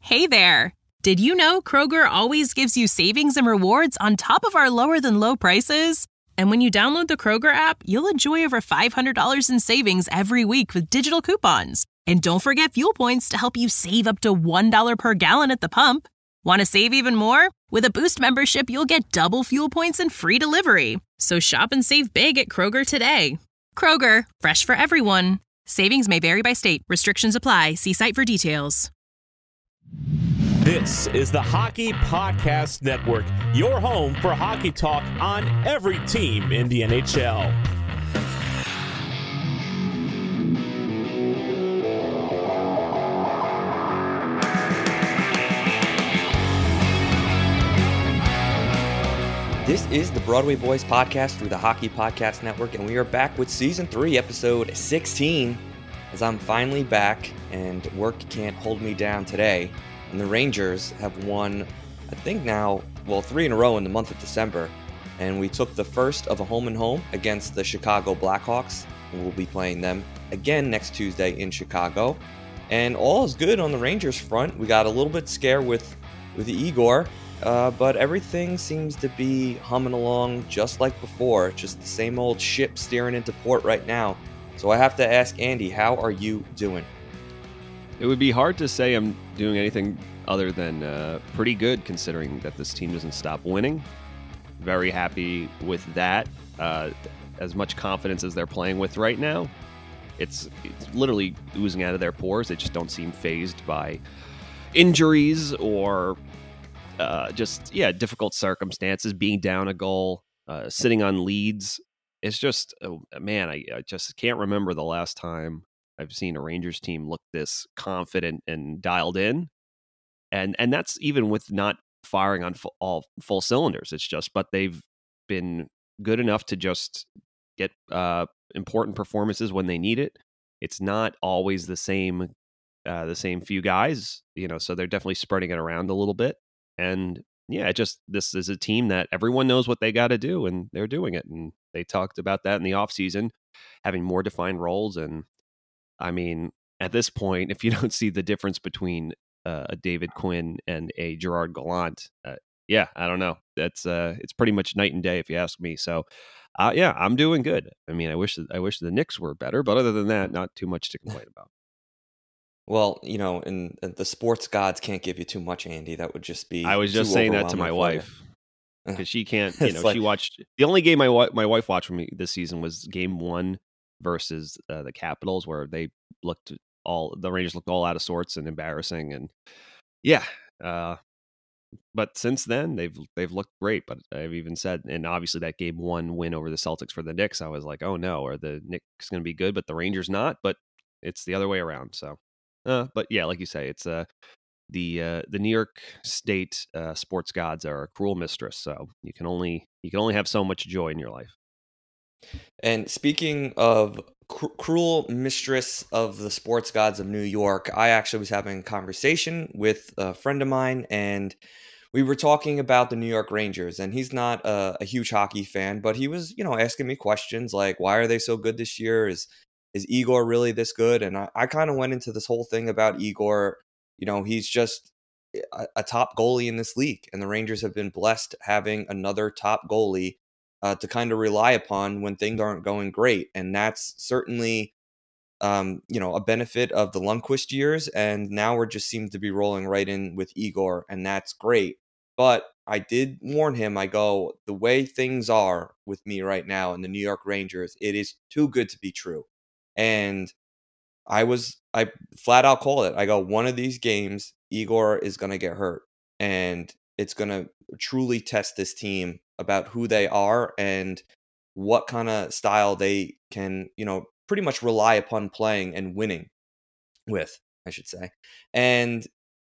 Hey there! Did you know Kroger always gives you savings and rewards on top of our lower-than-low prices? And when you download the Kroger app, you'll enjoy over $500 in savings every week with digital coupons. And don't forget fuel points to help you save up to $1 per gallon at the pump. Want to save even more? With a Boost membership, you'll get double fuel points and free delivery. So shop and save big at Kroger today. Kroger, fresh for everyone. Savings may vary by state. Restrictions apply. See site for details. This is the Hockey Podcast Network, your home for hockey talk on every team in the NHL. This is the Broadway Boys podcast through the Hockey Podcast Network, and we are back with Season 3, Episode 16, as I'm finally back, and work can't hold me down today. And the Rangers have won, I think now, 3 in a row in the month of December. And we took the first of a home-and-home against the Chicago Blackhawks. And we'll be playing them again next Tuesday in Chicago. And all is good on the Rangers front. We got a little bit scared with Igor, but everything seems to be humming along just like before. Just the same old ship steering into port right now. So I have to ask Andy, how are you doing? It would be hard to say I'm doing anything other than pretty good, considering that this team doesn't stop winning. Very happy with that. As much confidence as they're playing with right now, it's literally oozing out of their pores. They just don't seem fazed by injuries or difficult circumstances, being down a goal, sitting on leads. It's just, I just can't remember the last time I've seen a Rangers team look this confident and dialed in, and that's even with not firing on full cylinders. It's just, but they've been good enough to just get important performances when they need it. It's not always the same few guys, so they're definitely spreading it around a little bit. And this is a team that everyone knows what they got to do, and they're doing it. And they talked about that in the offseason, having more defined roles. And I mean, at this point, if you don't see the difference between a David Quinn and a Gerard Gallant, I don't know. That's it's pretty much night and day if you ask me. So, I'm doing good. I mean, I wish the Knicks were better, but other than that, not too much to complain about. Well, and the sports gods can't give you too much, Andy. That would just be. I was just saying that to my wife because she can't. She watched the only game my wife watched from me this season was Game 1 versus the Capitals, where the Rangers looked all out of sorts and embarrassing, and but since then they've looked great. But I've even said, and obviously that Game 1 win over the Celtics for the Knicks, I was like, oh no, are the Knicks going to be good, but the Rangers not? But it's the other way around. So, but yeah, like you say, it's the New York State sports gods are a cruel mistress. So you can only have so much joy in your life. And speaking of cruel mistress of the sports gods of New York, I actually was having a conversation with a friend of mine, and we were talking about the New York Rangers. And he's not a huge hockey fan, but he was, asking me questions like, why are they so good this year? Is Igor really this good? And I kind of went into this whole thing about Igor. He's just a top goalie in this league, and the Rangers have been blessed having another top goalie to kind of rely upon when things aren't going great. And that's certainly, a benefit of the Lundqvist years. And now we're just seems to be rolling right in with Igor, and that's great. But I did warn him, I go, the way things are with me right now in the New York Rangers, it is too good to be true. And I flat out called it. I go, one of these games, Igor is going to get hurt, and it's going to truly test this team about who they are and what kind of style they can, pretty much rely upon playing and winning with, I should say. And,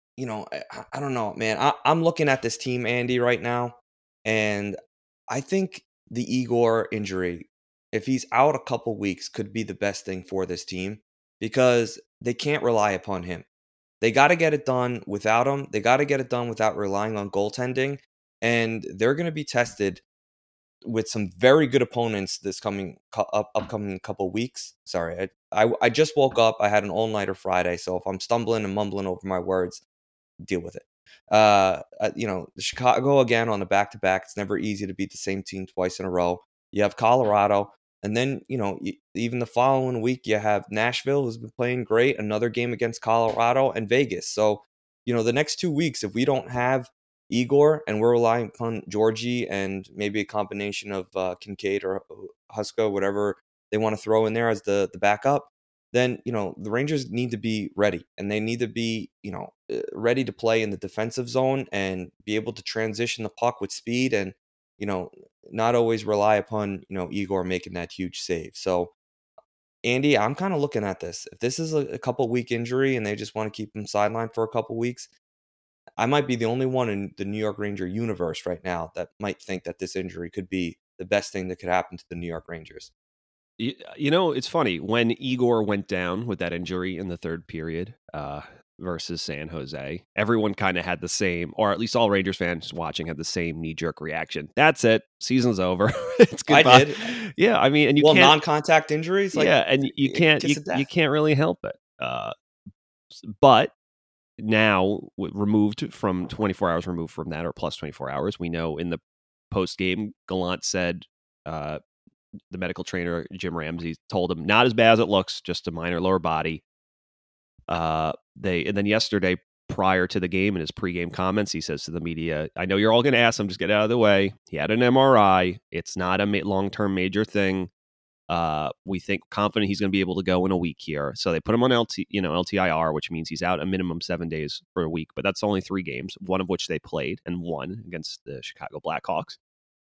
I don't know, man. I'm looking at this team, Andy, right now, and I think the Igor injury, if he's out a couple weeks, could be the best thing for this team because they can't rely upon him. They got to get it done without him. They got to get it done without relying on goaltending. And they're going to be tested with some very good opponents this upcoming couple weeks. Sorry, I just woke up. I had an all-nighter Friday, so if I'm stumbling and mumbling over my words, deal with it. Chicago again on a back-to-back. It's never easy to beat the same team twice in a row. You have Colorado, and then even the following week you have Nashville, who's been playing great. Another game against Colorado and Vegas. So the next 2 weeks, if we don't have Igor and we're relying upon Georgie and maybe a combination of Kincaid or Huska, whatever they want to throw in there as the backup, then the Rangers need to be ready, and they need to be ready to play in the defensive zone and be able to transition the puck with speed, and not always rely upon Igor making that huge save. So Andy, I'm kind of looking at this. If this is a couple week injury and they just want to keep him sidelined for a couple weeks, I might be the only one in the New York Ranger universe right now that might think that this injury could be the best thing that could happen to the New York Rangers. It's funny. When Igor went down with that injury in the third period versus San Jose, everyone kind of had the same, or at least all Rangers fans watching had the same knee-jerk reaction. That's it. Season's over. It's goodbye. I did. Yeah, I mean, and you can't, non-contact injuries. And you can't really help it. But now, removed from 24 hours removed from that, or plus 24 hours, we know in the post game, Gallant said. The medical trainer, Jim Ramsey, told him not as bad as it looks, just a minor lower body. And then yesterday, prior to the game, in his pregame comments, he says to the media, I know you're all going to ask him, just get out of the way. He had an MRI. It's not a long-term major thing. We think confident he's going to be able to go in a week here. So they put him on LTIR, which means he's out a minimum 7 days for a week, but that's only 3 games, one of which they played and won against the Chicago Blackhawks.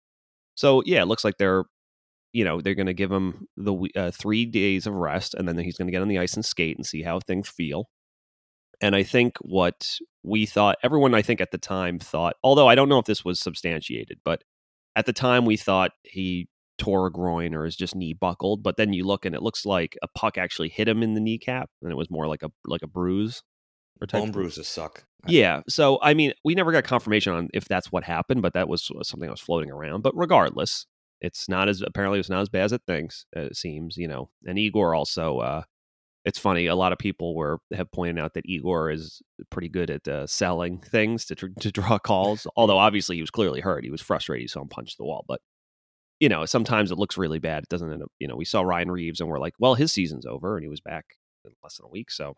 So yeah, it looks like they're going to give him the 3 days of rest, and then he's going to get on the ice and skate and see how things feel. And I think what we thought, everyone I think at the time thought, although I don't know if this was substantiated, but at the time we thought he tore a groin or his just knee buckled. But then you look and it looks like a puck actually hit him in the kneecap, and it was more like a bruise. Bone bruises suck. Yeah. So, I mean, we never got confirmation on if that's what happened, but that was something that was floating around. But regardless, it's not as bad as it seems, And Igor also, it's funny. A lot of people have pointed out that Igor is pretty good at selling things to draw calls. Although obviously he was clearly hurt. He was frustrated. He saw him punch the wall. But sometimes it looks really bad. It doesn't end up. We saw Ryan Reeves and we're like, well, his season's over, and he was back in less than a week. So.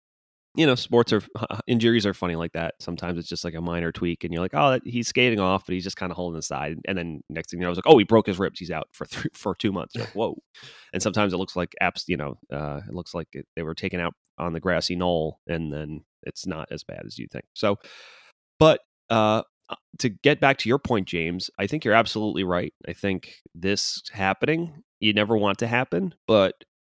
Sports injuries are funny like that. Sometimes it's just like a minor tweak, and you're like, "Oh, he's skating off, but he's just kind of holding the side." And then next thing you know, I was like, "Oh, he broke his ribs. He's out for 2 months." You're like, whoa! And sometimes it looks like it looks like they were taken out on the grassy knoll, and then it's not as bad as you think. So, but to get back to your point, James, I think you're absolutely right. I think this happening, you never want to happen, but.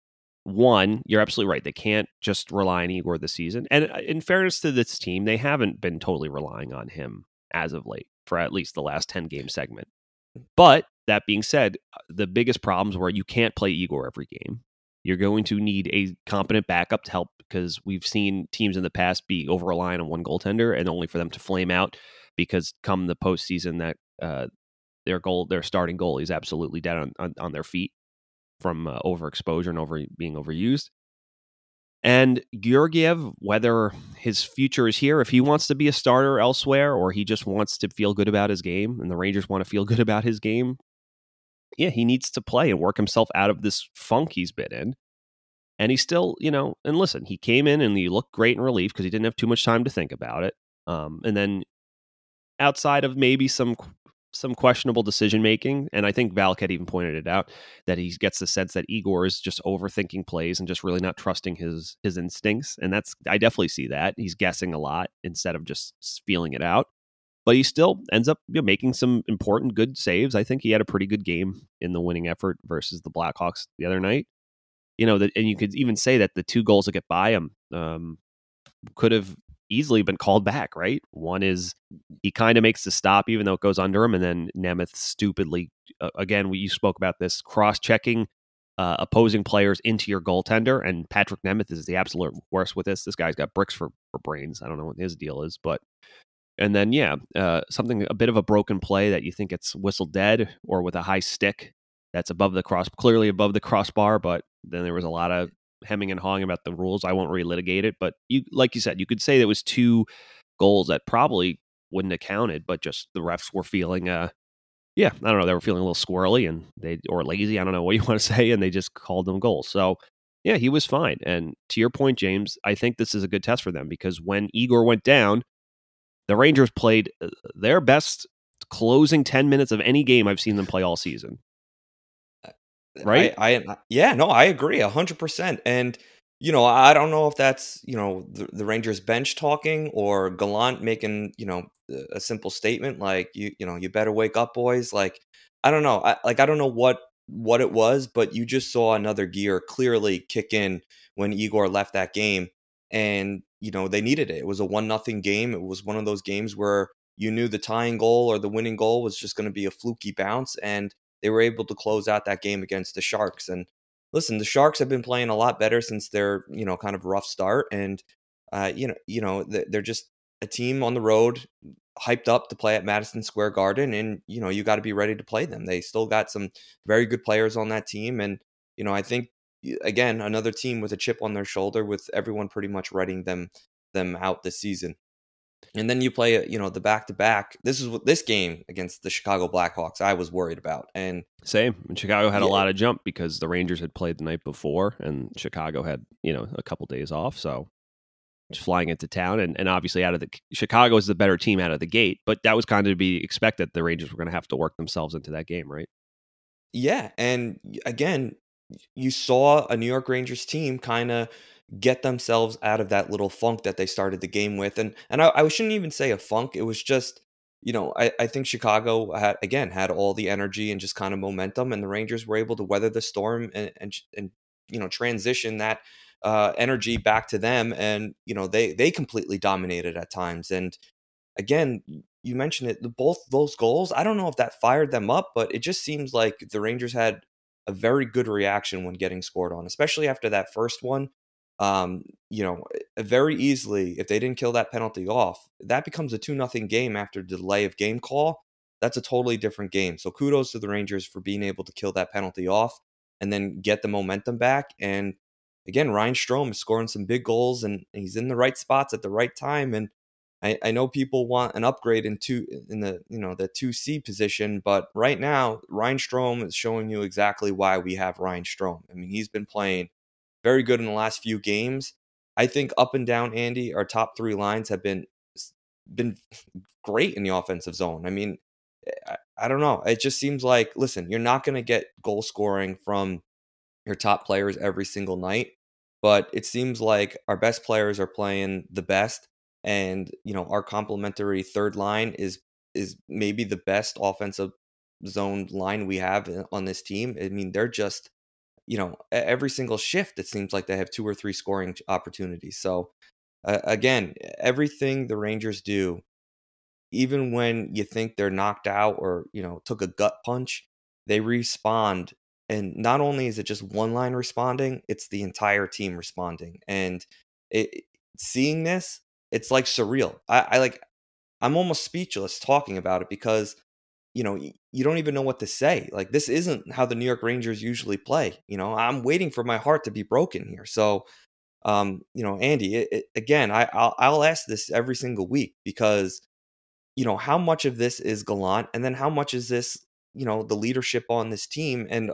One, you're absolutely right. They can't just rely on Igor this season. And in fairness to this team, they haven't been totally relying on him as of late for at least the last 10-game segment. But that being said, the biggest problems were you can't play Igor every game. You're going to need a competent backup to help, because we've seen teams in the past be over-reliant on one goaltender and only for them to flame out because come the postseason that their starting goalie is absolutely dead on their feet from overexposure and being overused. And Georgiev, whether his future is here, if he wants to be a starter elsewhere or he just wants to feel good about his game and the Rangers want to feel good about his game, yeah, he needs to play and work himself out of this funk he's been in. And he still, and listen, he came in and he looked great in relief because he didn't have too much time to think about it. And then outside of maybe some questionable decision making, and I think Valakut even pointed it out, that he gets the sense that Igor is just overthinking plays and just really not trusting his instincts, and I definitely see that. He's guessing a lot instead of just feeling it out, but he still ends up making some important good saves. I think he had a pretty good game in the winning effort versus the Blackhawks the other night. And you could even say that the 2 goals that get by him could have easily been called back, right? One is he kind of makes the stop even though it goes under him, and then Nemeth stupidly, again, you spoke about this, cross-checking opposing players into your goaltender, and Patrick Nemeth is the absolute worst with this. This guy's got bricks for brains. I don't know what his deal is, but and then a bit of a broken play that you think it's whistled dead, or with a high stick that's clearly above the crossbar, but then there was a lot of hemming and hawing about the rules. I won't relitigate it, but like you said, you could say there was 2 goals that probably wouldn't have counted, but just the refs were feeling, I don't know, they were feeling a little squirrely or lazy, I don't know what you want to say, and they just called them goals. So, yeah, he was fine. And to your point, James, I think this is a good test for them because when Igor went down, the Rangers played their best closing 10 minutes of any game I've seen them play all season. Right? I agree 100%. And, I don't know if that's, the Rangers bench talking or Gallant making, a simple statement like, you better wake up, boys. Like, I don't know. I don't know what it was, but you just saw another gear clearly kick in when Igor left that game. And, they needed it. It was a 1-0 game. It was one of those games where you knew the tying goal or the winning goal was just going to be a fluky bounce. And they were able to close out that game against the Sharks. And listen, the Sharks have been playing a lot better since their, kind of rough start. And, they're just a team on the road, hyped up to play at Madison Square Garden. And, you got to be ready to play them. They still got some very good players on that team. And, I think, again, another team with a chip on their shoulder with everyone pretty much writing them out this season. And then you play, the back-to-back. This game against the Chicago Blackhawks, I was worried about. And same. And Chicago had a lot of jump because the Rangers had played the night before, and Chicago had, a couple days off. So just flying into town, and obviously Chicago is the better team out of the gate. But that was kind of to be expected. The Rangers were going to have to work themselves into that game, right? Yeah, and again, you saw a New York Rangers team kind of get themselves out of that little funk that they started the game with. And I shouldn't even say a funk. It was just, I think Chicago had all the energy and just kind of momentum, and the Rangers were able to weather the storm and transition that energy back to them. And, they completely dominated at times. And again, you mentioned it, both those goals, I don't know if that fired them up, but it just seems like the Rangers had a very good reaction when getting scored on, especially after that first one. Very easily, if they didn't kill that penalty off, that becomes a 2-0 game after delay of game call. That's a totally different game. So kudos to the Rangers for being able to kill that penalty off and then get the momentum back. And again, Ryan Strome is scoring some big goals, and he's in the right spots at the right time. And I know people want an upgrade in the 2C position, but right now Ryan Strome is showing you exactly why we have Ryan Strome. I mean, he's been playing very good in the last few games. I think up and down, Andy, our top three lines have been great in the offensive zone. I mean, I don't know. It just seems like, listen, you're not going to get goal scoring from your top players every single night, but it seems like our best players are playing the best. And, our complementary third line is maybe the best offensive zone line we have on this team. I mean, they're just, every single shift, it seems like they have 2 or 3 scoring opportunities. So again, everything the Rangers do, even when you think they're knocked out or, took a gut punch, they respond. And not only is it just one line responding, it's the entire team responding. And seeing this, it's like surreal. I'm almost speechless talking about it because, you don't even know what to say. Like, this isn't how the New York Rangers usually play. I'm waiting for my heart to be broken here. So, Andy, again, I'll ask this every single week because, how much of this is Gallant, and then how much is this, the leadership on this team? And,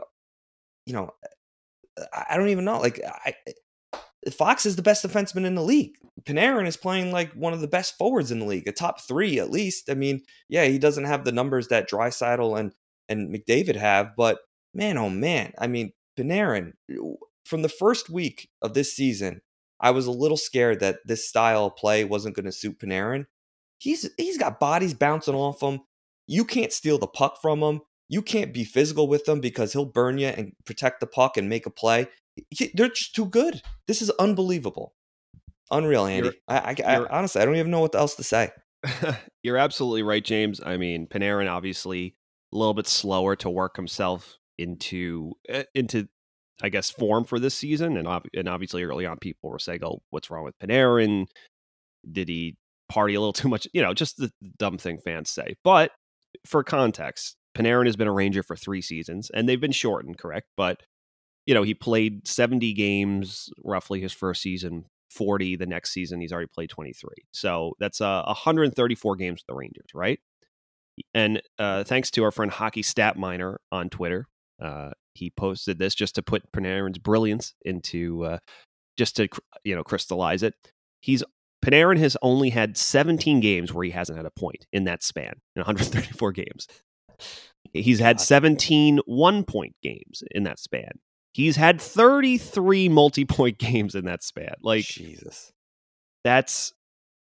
I don't even know. Like, Fox is the best defenseman in the league. Panarin is playing like one of the best forwards in the league, a top 3 at least. I mean, yeah, he doesn't have the numbers that Draisaitl and McDavid have, but man, oh man, I mean, Panarin, from the first week of this season, I was a little scared that this style of play wasn't going to suit Panarin. He's got bodies bouncing off him. You can't steal the puck from him. You can't be physical with him because he'll burn you and protect the puck and make a play. They're just too good. This is unbelievable. Unreal, Andy. I honestly, I don't even know what else to say. You're absolutely right, James. I mean, Panarin obviously a little bit slower to work himself into I guess, form for this season. And obviously early on people were saying, oh, what's wrong with Panarin? Did he party a little too much? Just the dumb thing fans say. But for context, Panarin has been a Ranger for 3 seasons, and they've been shortened, correct? But he played 70 games roughly his first season 40 the next season. He's already played 23. So that's 134 games with the Rangers, right? And thanks to our friend Hockey Stat Miner on Twitter, he posted this just to put Panarin's brilliance into, just to crystallize it. Panarin has only had 17 games where he hasn't had a point in that span, in 134 games. He's had 17 one-point games in that span. He's had 33 multi-point games in that span. Like, Jesus. That's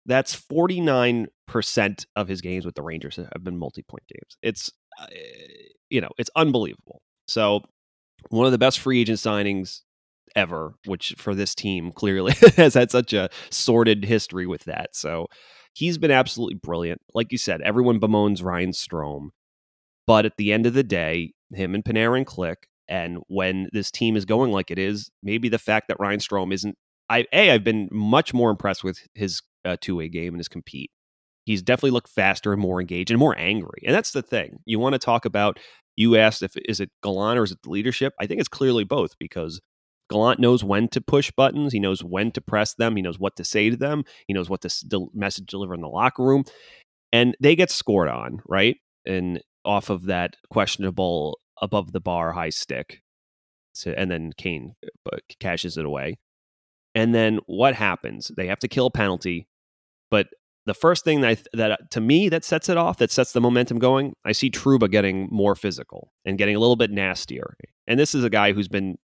49% of his games with the Rangers have been multi-point games. It's it's unbelievable. So one of the best free agent signings ever, which for this team clearly has had such a sordid history with that. So he's been absolutely brilliant. Like you said, everyone bemoans Ryan Strome, but at the end of the day, him and Panarin click. And when this team is going like it is, maybe the fact that Ryan Strome isn't, I've been much more impressed with his two-way game and his compete. He's definitely looked faster and more engaged and more angry. And that's the thing. You want to talk about, you asked is it Gallant or is it the leadership? I think it's clearly both, because Gallant knows when to push buttons. He knows when to press them. He knows what to say to them. He knows what to message deliver in the locker room. And they get scored on, right? And off of that questionable above the bar high stick. And then Kane cashes it away. And then what happens? They have to kill a penalty. But the first thing that to me that sets it off, that sets the momentum going, I see Trouba getting more physical and getting a little bit nastier. And this is a guy he's been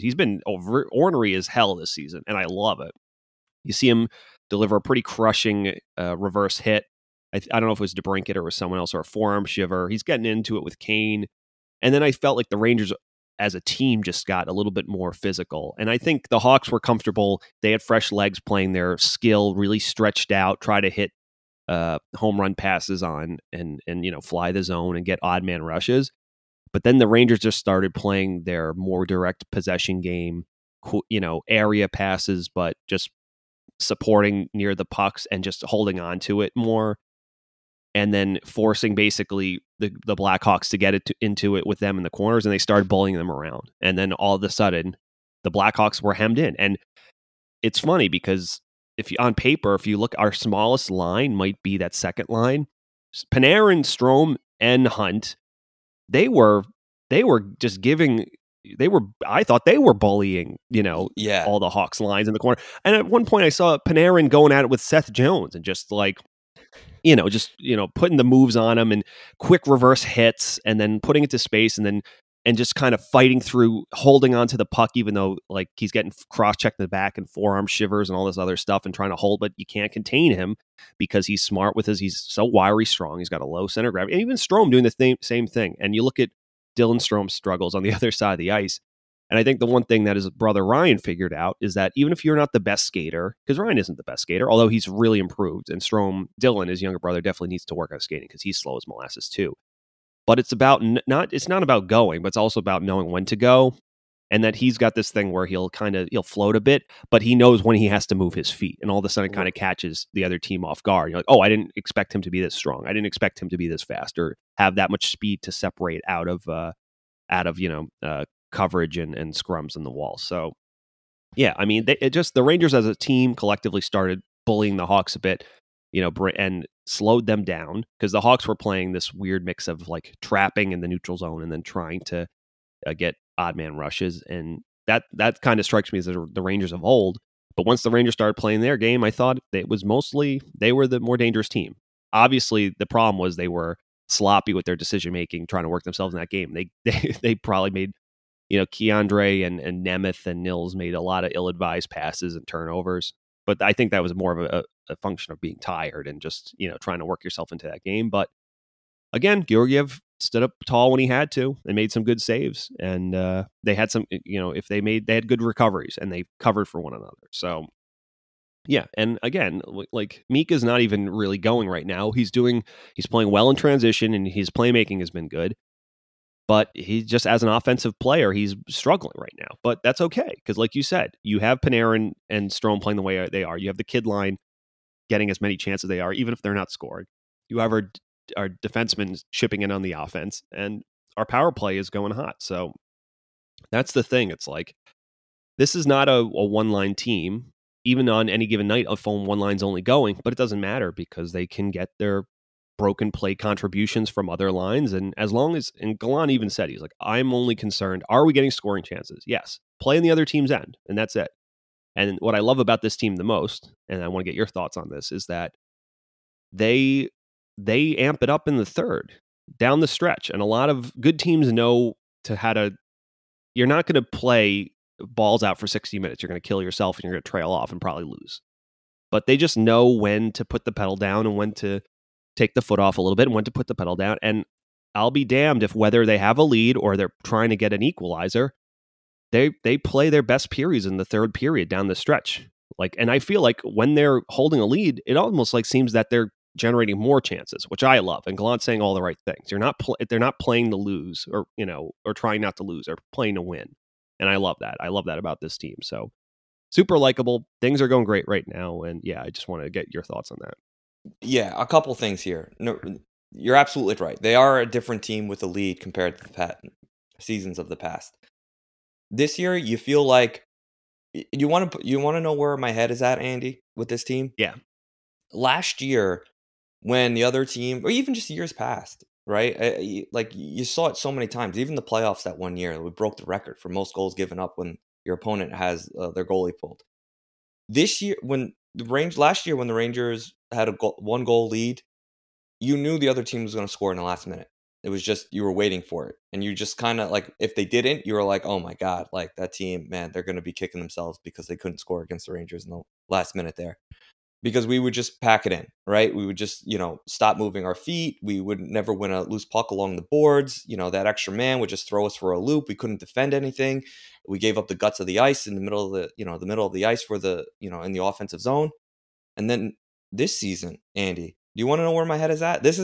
ornery as hell this season, and I love it. You see him deliver a pretty crushing reverse hit. I don't know if it was DeBrincat or it was someone else, or a forearm shiver. He's getting into it with Kane. And then I felt like the Rangers as a team just got a little bit more physical. And I think the Hawks were comfortable. They had fresh legs playing their skill, really stretched out, try to hit home run passes on and fly the zone and get odd man rushes. But then the Rangers just started playing their more direct possession game, area passes, but just supporting near the pucks and just holding on to it more. And then forcing basically the Blackhawks to get into it with them in the corners, and they started bullying them around. And then all of a sudden, the Blackhawks were hemmed in. And it's funny because if you look, our smallest line might be that second line. Panarin, Strome, and Hunt, they were just giving. I thought they were bullying, all the Hawks lines in the corner. And at one point, I saw Panarin going at it with Seth Jones and just like, putting the moves on him and quick reverse hits and then putting it to space and just kind of fighting through, holding on to the puck, even though like he's getting cross-checked in the back and forearm shivers and all this other stuff and trying to hold, but you can't contain him because he's smart he's so wiry strong. He's got a low center of gravity. And even Strome doing the same thing. And you look at Dylan Strome's struggles on the other side of the ice. And I think the one thing that his brother Ryan figured out is that even if you're not the best skater, because Ryan isn't the best skater, although he's really improved, and Dylan, his younger brother, definitely needs to work on skating because he's slow as molasses too. But it's not about going, but it's also about knowing when to go, and that he's got this thing where he'll float a bit, but he knows when he has to move his feet, and all of a sudden kind of catches the other team off guard. You're like, oh, I didn't expect him to be this strong. I didn't expect him to be this fast or have that much speed to separate out of coverage and scrums in the wall. So yeah, I mean, the Rangers as a team collectively started bullying the Hawks a bit, and slowed them down because the Hawks were playing this weird mix of like trapping in the neutral zone and then trying to get odd man rushes. And that kind of strikes me as the Rangers of old. But once the Rangers started playing their game, I thought it was mostly they were the more dangerous team. Obviously, the problem was they were sloppy with their decision making, trying to work themselves in that game. They probably made, Keandre and Nemeth and Nils made a lot of ill-advised passes and turnovers. But I think that was more of a function of being tired and just, trying to work yourself into that game. But again, Georgiev stood up tall when he had to and made some good saves. And they had some, they had good recoveries and they covered for one another. So yeah. And again, like Mika's not even really going right now. He's playing well in transition and his playmaking has been good. But he just, as an offensive player, he's struggling right now. But that's okay, because like you said, you have Panarin and Strome playing the way they are. You have the kid line getting as many chances as they are, even if they're not scoring. You have our defensemen chipping in on the offense, and our power play is going hot. So that's the thing. It's like, this is not a one-line team. even on any given night, a phone one line's only going, but it doesn't matter because they can get their broken play contributions from other lines. And as long as, and Gallant even said, he's like, I'm only concerned, are we getting scoring chances? Yes. Play in the other team's end, and that's it. And what I love about this team the most, and I want to get your thoughts on this, is that they amp it up in the third, down the stretch. And a lot of good teams know you're not going to play balls out for 60 minutes. You're going to kill yourself and you're going to trail off and probably lose. But they just know when to put the pedal down and when to take the foot off a little bit and when to put the pedal down. And I'll be damned if, whether they have a lead or they're trying to get an equalizer, they play their best periods in the third period down the stretch. And I feel like when they're holding a lead, it almost seems that they're generating more chances, which I love. And Gallant's saying all the right things. They're not playing to lose, or trying not to lose. They're playing to win. And I love that. I love that about this team. So super likable. Things are going great right now. And yeah, I just want to get your thoughts on that. Yeah, a couple things here. No, you're absolutely right. They are a different team with a lead compared to the seasons of the past. This year, you feel like you want to know where my head is at, Andy, with this team? Yeah. Last year, when the other team, or even just years past, right? You saw it so many times. Even the playoffs that one year, we broke the record for most goals given up when your opponent has their goalie pulled. This year, last year when the Rangers had a 1-goal lead, you knew the other team was going to score in the last minute. It was just, you were waiting for it. And you just kind of if they didn't, you were like, oh my God, that team, man, they're going to be kicking themselves because they couldn't score against the Rangers in the last minute there. Because we would just pack it in, right? We would just, stop moving our feet. We would never win a loose puck along the boards. That extra man would just throw us for a loop. We couldn't defend anything. We gave up the guts of the ice in the middle of the middle of the ice for the, in the offensive zone. And then this season, Andy, do you want to know where my head is at? This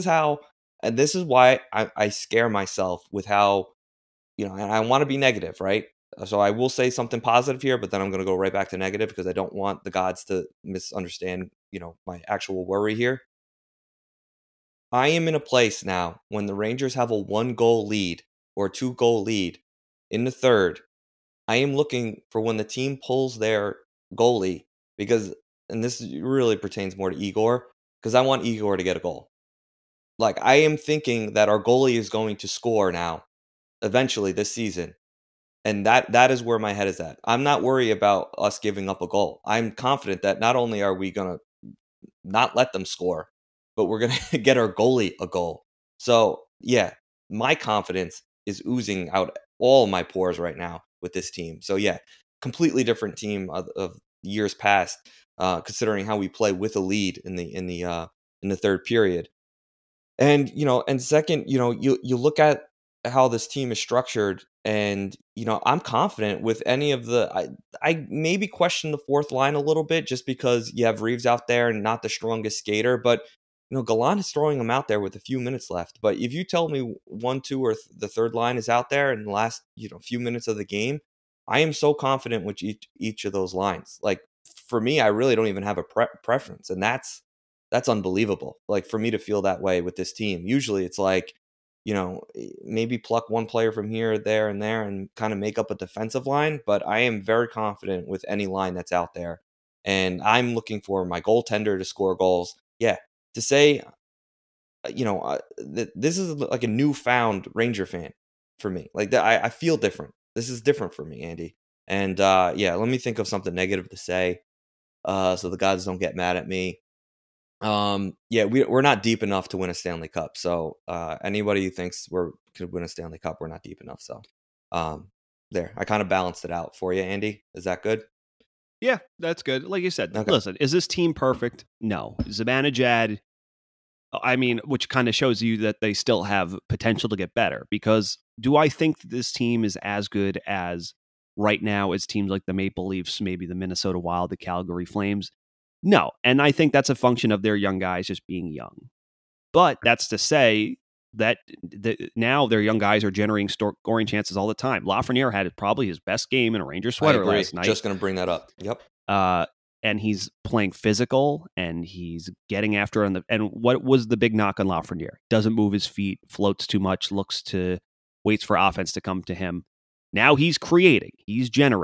is why I scare myself with how, and I want to be negative, right? So I will say something positive here, but then I'm going to go right back to negative because I don't want the gods to misunderstand, my actual worry here. I am in a place now when the Rangers have a 1-goal lead or 2-goal lead in the third. I am looking for when the team pulls their goalie and this really pertains more to Igor, because I want Igor to get a goal. I am thinking that our goalie is going to score now, eventually this season. And that is where my head is at. I'm not worried about us giving up a goal. I'm confident that not only are we going to not let them score, but we're going to get our goalie a goal. So, yeah, my confidence is oozing out all my pores right now with this team. So, yeah, completely different team of years past, considering how we play with a lead in the third period. And, and second, you look at how this team is structured, and I'm confident with any of the I maybe question the fourth line a little bit just because you have Reeves out there and not the strongest skater, but Gallant is throwing him out there with a few minutes left. But if you tell me 1, 2, or the third line is out there in the last few minutes of the game, I am so confident with each of those lines. For me, I really don't even have a preference, and that's unbelievable. For me to feel that way with this team, usually it's maybe pluck one player from here, there, and there and kind of make up a defensive line. But I am very confident with any line that's out there. And I'm looking for my goaltender to score goals. Yeah, to say, this is like a newfound Ranger fan for me. I feel different. This is different for me, Andy. And yeah, let me think of something negative to say so the gods don't get mad at me. Yeah, we're not deep enough to win a Stanley Cup. So anybody who thinks we could win a Stanley Cup, we're not deep enough. So there, I kind of balanced it out for you, Andy. Is that good? Yeah, that's good. Like you said, Okay. Listen, is this team perfect? No. Zibanejad, which kind of shows you that they still have potential to get better, because do I think that this team is as good as right now as teams like the Maple Leafs, maybe the Minnesota Wild, the Calgary Flames? No. And I think that's a function of their young guys just being young. But that's to say that now their young guys are generating scoring chances all the time. Lafreniere had probably his best game in a Ranger sweater last night. Just going to bring that up. Yep. And he's playing physical, and he's getting after it. And what was the big knock on Lafreniere? Doesn't move his feet, floats too much, waits for offense to come to him. Now he's creating, he's generating.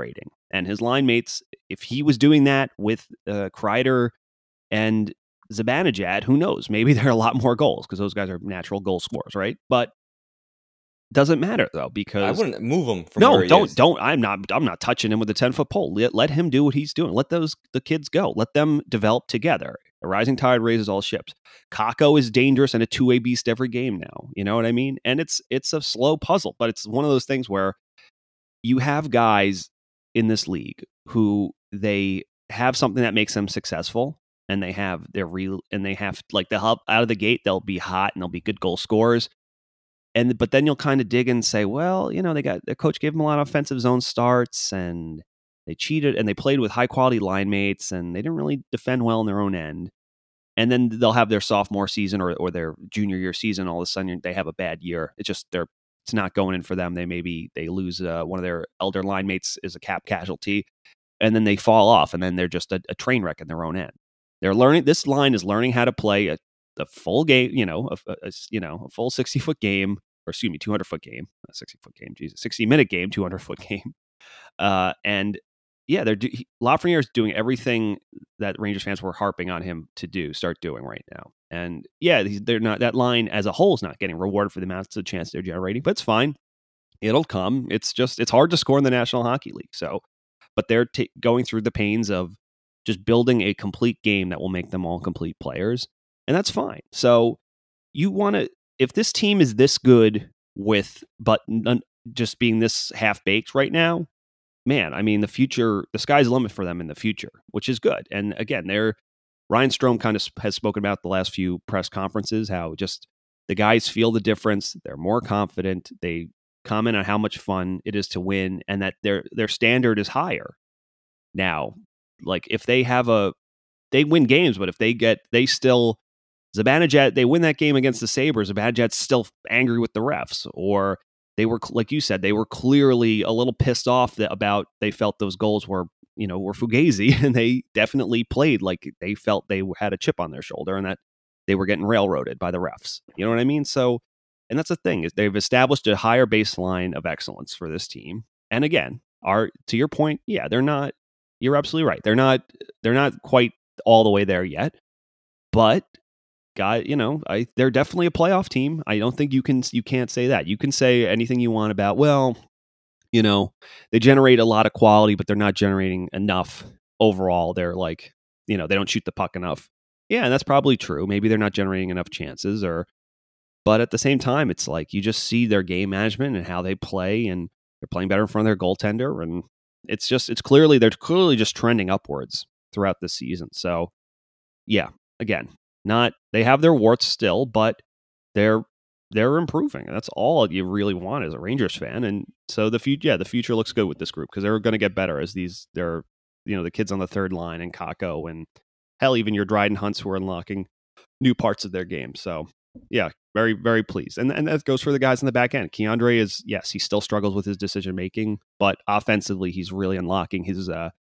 And his line mates, if he was doing that with Kreider and Zibanejad, who knows? Maybe there are a lot more goals because those guys are natural goal scorers, right? But doesn't matter though, because I wouldn't move him from where he is. Don't. I'm not touching him with a 10-foot pole. Let him do what he's doing. Let the kids go. Let them develop together. A rising tide raises all ships. Kakko is dangerous and a two-way beast every game now. You know what I mean? And it's a slow puzzle, but it's one of those things where you have guys in this league who they have something that makes them successful, and they have like they'll help out of the gate. They'll be hot and they'll be good goal scorers. But then you'll kind of dig in and say, well, their coach gave them a lot of offensive zone starts, and they cheated, and they played with high quality line mates, and they didn't really defend well in their own end. And then they'll have their sophomore season or their junior year season. All of a sudden, they have a bad year. It's not going in for them. They lose one of their elder line mates is a cap casualty, and then they fall off, and then they're just a train wreck in their own end. This line is learning how to play the full game, a full 60-foot game, or excuse me, 200-foot game, not 60-foot game, Jesus, 60-minute game, 200-foot game. And yeah, Lafreniere is doing everything that Rangers fans were harping on him to start doing right now. And yeah, they're not, that line as a whole is not getting rewarded for the amounts of chance they're generating, but it's fine. It'll come. It's hard to score in the National Hockey League. So, but they're going through the pains of just building a complete game that will make them all complete players. And that's fine. So if this team is this good but just being this half-baked right now, man, I mean, the sky's the limit for them in the future, which is good. And again, Ryan Strome kind of has spoken about the last few press conferences, how just the guys feel the difference. They're more confident. They comment on how much fun it is to win, and that their standard is higher now. Like if they win games, but if Zibanejad, they win that game against the Sabres, Zibanejad's still angry with the refs, or they were, like you said, they were clearly a little pissed off about they felt those goals were fugazi, and they definitely played like they felt they had a chip on their shoulder and that they were getting railroaded by the refs. You know what I mean? So, and that's the thing, is they've established a higher baseline of excellence for this team. And again, to your point, yeah, they're not. You're absolutely right. They're not quite all the way there yet, but they're definitely a playoff team. I don't think you can't say that. You can say anything you want about, well, they generate a lot of quality, but they're not generating enough overall. They're like, they don't shoot the puck enough. Yeah, and that's probably true. Maybe they're not generating enough chances, but at the same time, it's like you just see their game management and how they play, and they're playing better in front of their goaltender, and they're clearly just trending upwards throughout the season. So yeah, again, they have their warts still, but they're improving. And that's all you really want as a Rangers fan. And so the future looks good with this group, because they're going to get better as they're the kids on the third line, and Kakko, and hell, even your Dryden Hunts, who are unlocking new parts of their game. So yeah, very, very pleased. And that goes for the guys in the back end. Keandre he still struggles with his decision making, but offensively, he's really unlocking his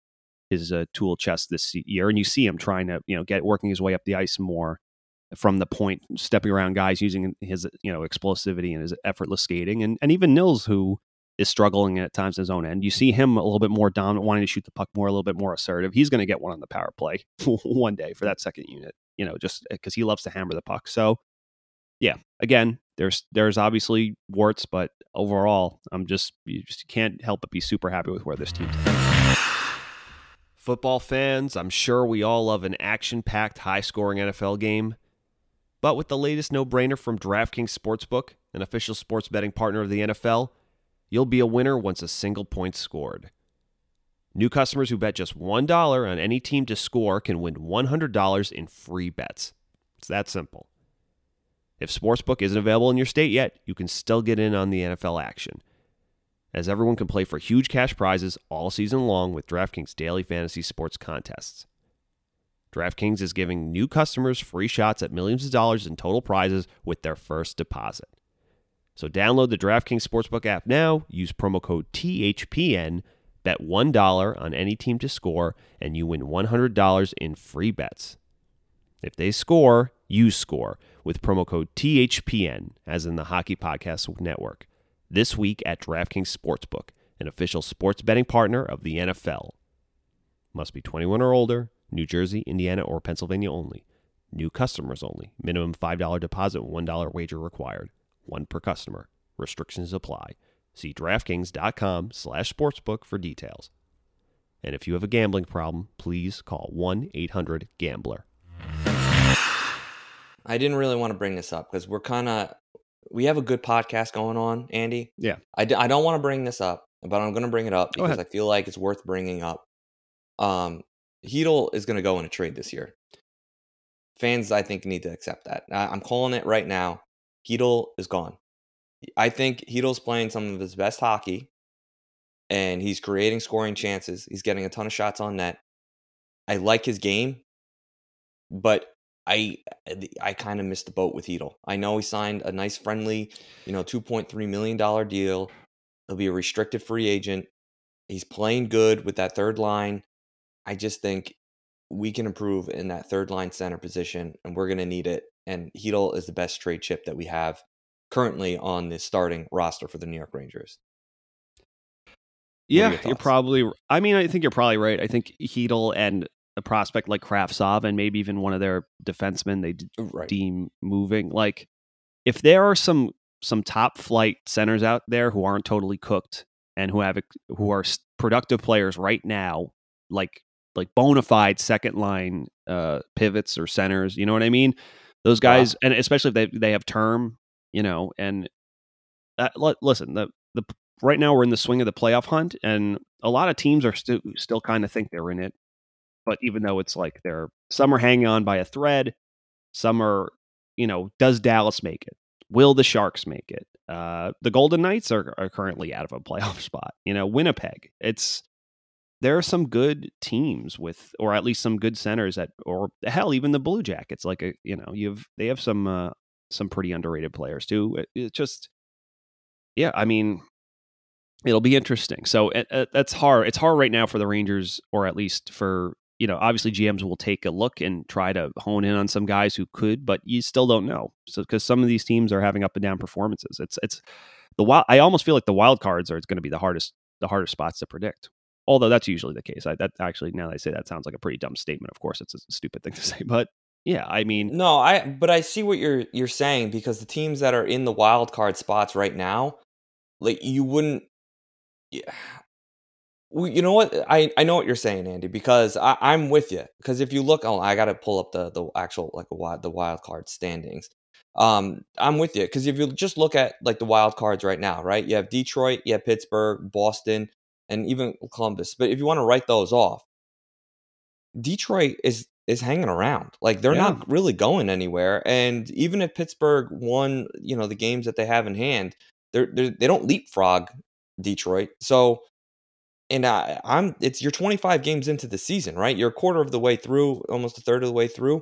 tool chest this year. And you see him trying to, working his way up the ice more from the point, stepping around guys, using his, explosivity and his effortless skating. And even Nils, who is struggling at times in his own end, you see him a little bit more dominant, wanting to shoot the puck more, a little bit more assertive. He's going to get one on the power play one day for that second unit, just because he loves to hammer the puck. So yeah, again, there's obviously warts, but overall, you just can't help but be super happy with where this team's at. Football fans, I'm sure we all love an action-packed, high-scoring NFL game. But with the latest no-brainer from DraftKings Sportsbook, an official sports betting partner of the NFL, you'll be a winner once a single point's scored. New customers who bet just $1 on any team to score can win $100 in free bets. It's that simple. If Sportsbook isn't available in your state yet, you can still get in on the NFL action, as everyone can play for huge cash prizes all season long with DraftKings daily fantasy sports contests. DraftKings is giving new customers free shots at millions of dollars in total prizes with their first deposit. So download the DraftKings Sportsbook app now, use promo code THPN, bet $1 on any team to score, and you win $100 in free bets. If they score, you score with promo code THPN, as in the Hockey Podcast Network, this week at DraftKings Sportsbook, an official sports betting partner of the NFL. Must be 21 or older, New Jersey, Indiana, or Pennsylvania only. New customers only. Minimum $5 deposit, $1 wager required. One per customer. Restrictions apply. See DraftKings.com/sportsbook for details. And if you have a gambling problem, please call 1-800-GAMBLER. I didn't really want to bring this up because we have a good podcast going on, Andy. Yeah. I don't want to bring this up, but I'm going to bring it up because I feel like it's worth bringing up. Chytil is going to go in a trade this year. Fans, I think, need to accept that. I'm calling it right now. Chytil is gone. I think Chytil's playing some of his best hockey, and he's creating scoring chances. He's getting a ton of shots on net. I like his game, but I kind of missed the boat with Chytil. I know he signed a nice, friendly, $2.3 million deal. He'll be a restricted free agent. He's playing good with that third line. I just think we can improve in that third line center position, and we're going to need it. And Chytil is the best trade chip that we have currently on the starting roster for the New York Rangers. Yeah, you're probably. I mean, I think you're probably right. I think Chytil and a prospect like Kravtsov and maybe even one of their defensemen they deem moving. Like, if there are some top flight centers out there who aren't totally cooked and who are productive players right now, like bona fide second line pivots or centers, you know what I mean? Those guys, and especially if they have term, and listen, the right now we're in the swing of the playoff hunt, and a lot of teams are still kind of think they're in it. But even though it's like some are hanging on by a thread, some are, does Dallas make it? Will the Sharks make it? The Golden Knights are currently out of a playoff spot. Winnipeg. There are some good teams or at least some good centers or hell, even the Blue Jackets. Like they have some pretty underrated players too. It just, yeah, I mean, it'll be interesting. So that's hard. It's hard right now for the Rangers, or at least for. Obviously GMs will take a look and try to hone in on some guys who could, but you still don't know. So because some of these teams are having up and down performances, it's the wild. I almost feel like the wild cards are going to be the hardest spots to predict. Although that's usually the case. That actually, now that I say that, sounds like a pretty dumb statement. Of course, it's a stupid thing to say, but yeah, I mean, no, I see what you're saying, because the teams that are in the wild card spots right now, like you wouldn't. Yeah. You know what? I know what you're saying, Andy, because I'm with you. Because if you look, I got to pull up the actual the wild card standings. I'm with you, because if you just look at like the wild cards right now, right? You have Detroit, you have Pittsburgh, Boston, and even Columbus. But if you want to write those off, Detroit is hanging around. Like they're not really going anywhere. And even if Pittsburgh won, the games that they have in hand, they don't leapfrog Detroit. So. And you're 25 games into the season, right? You're a quarter of the way through, almost a third of the way through.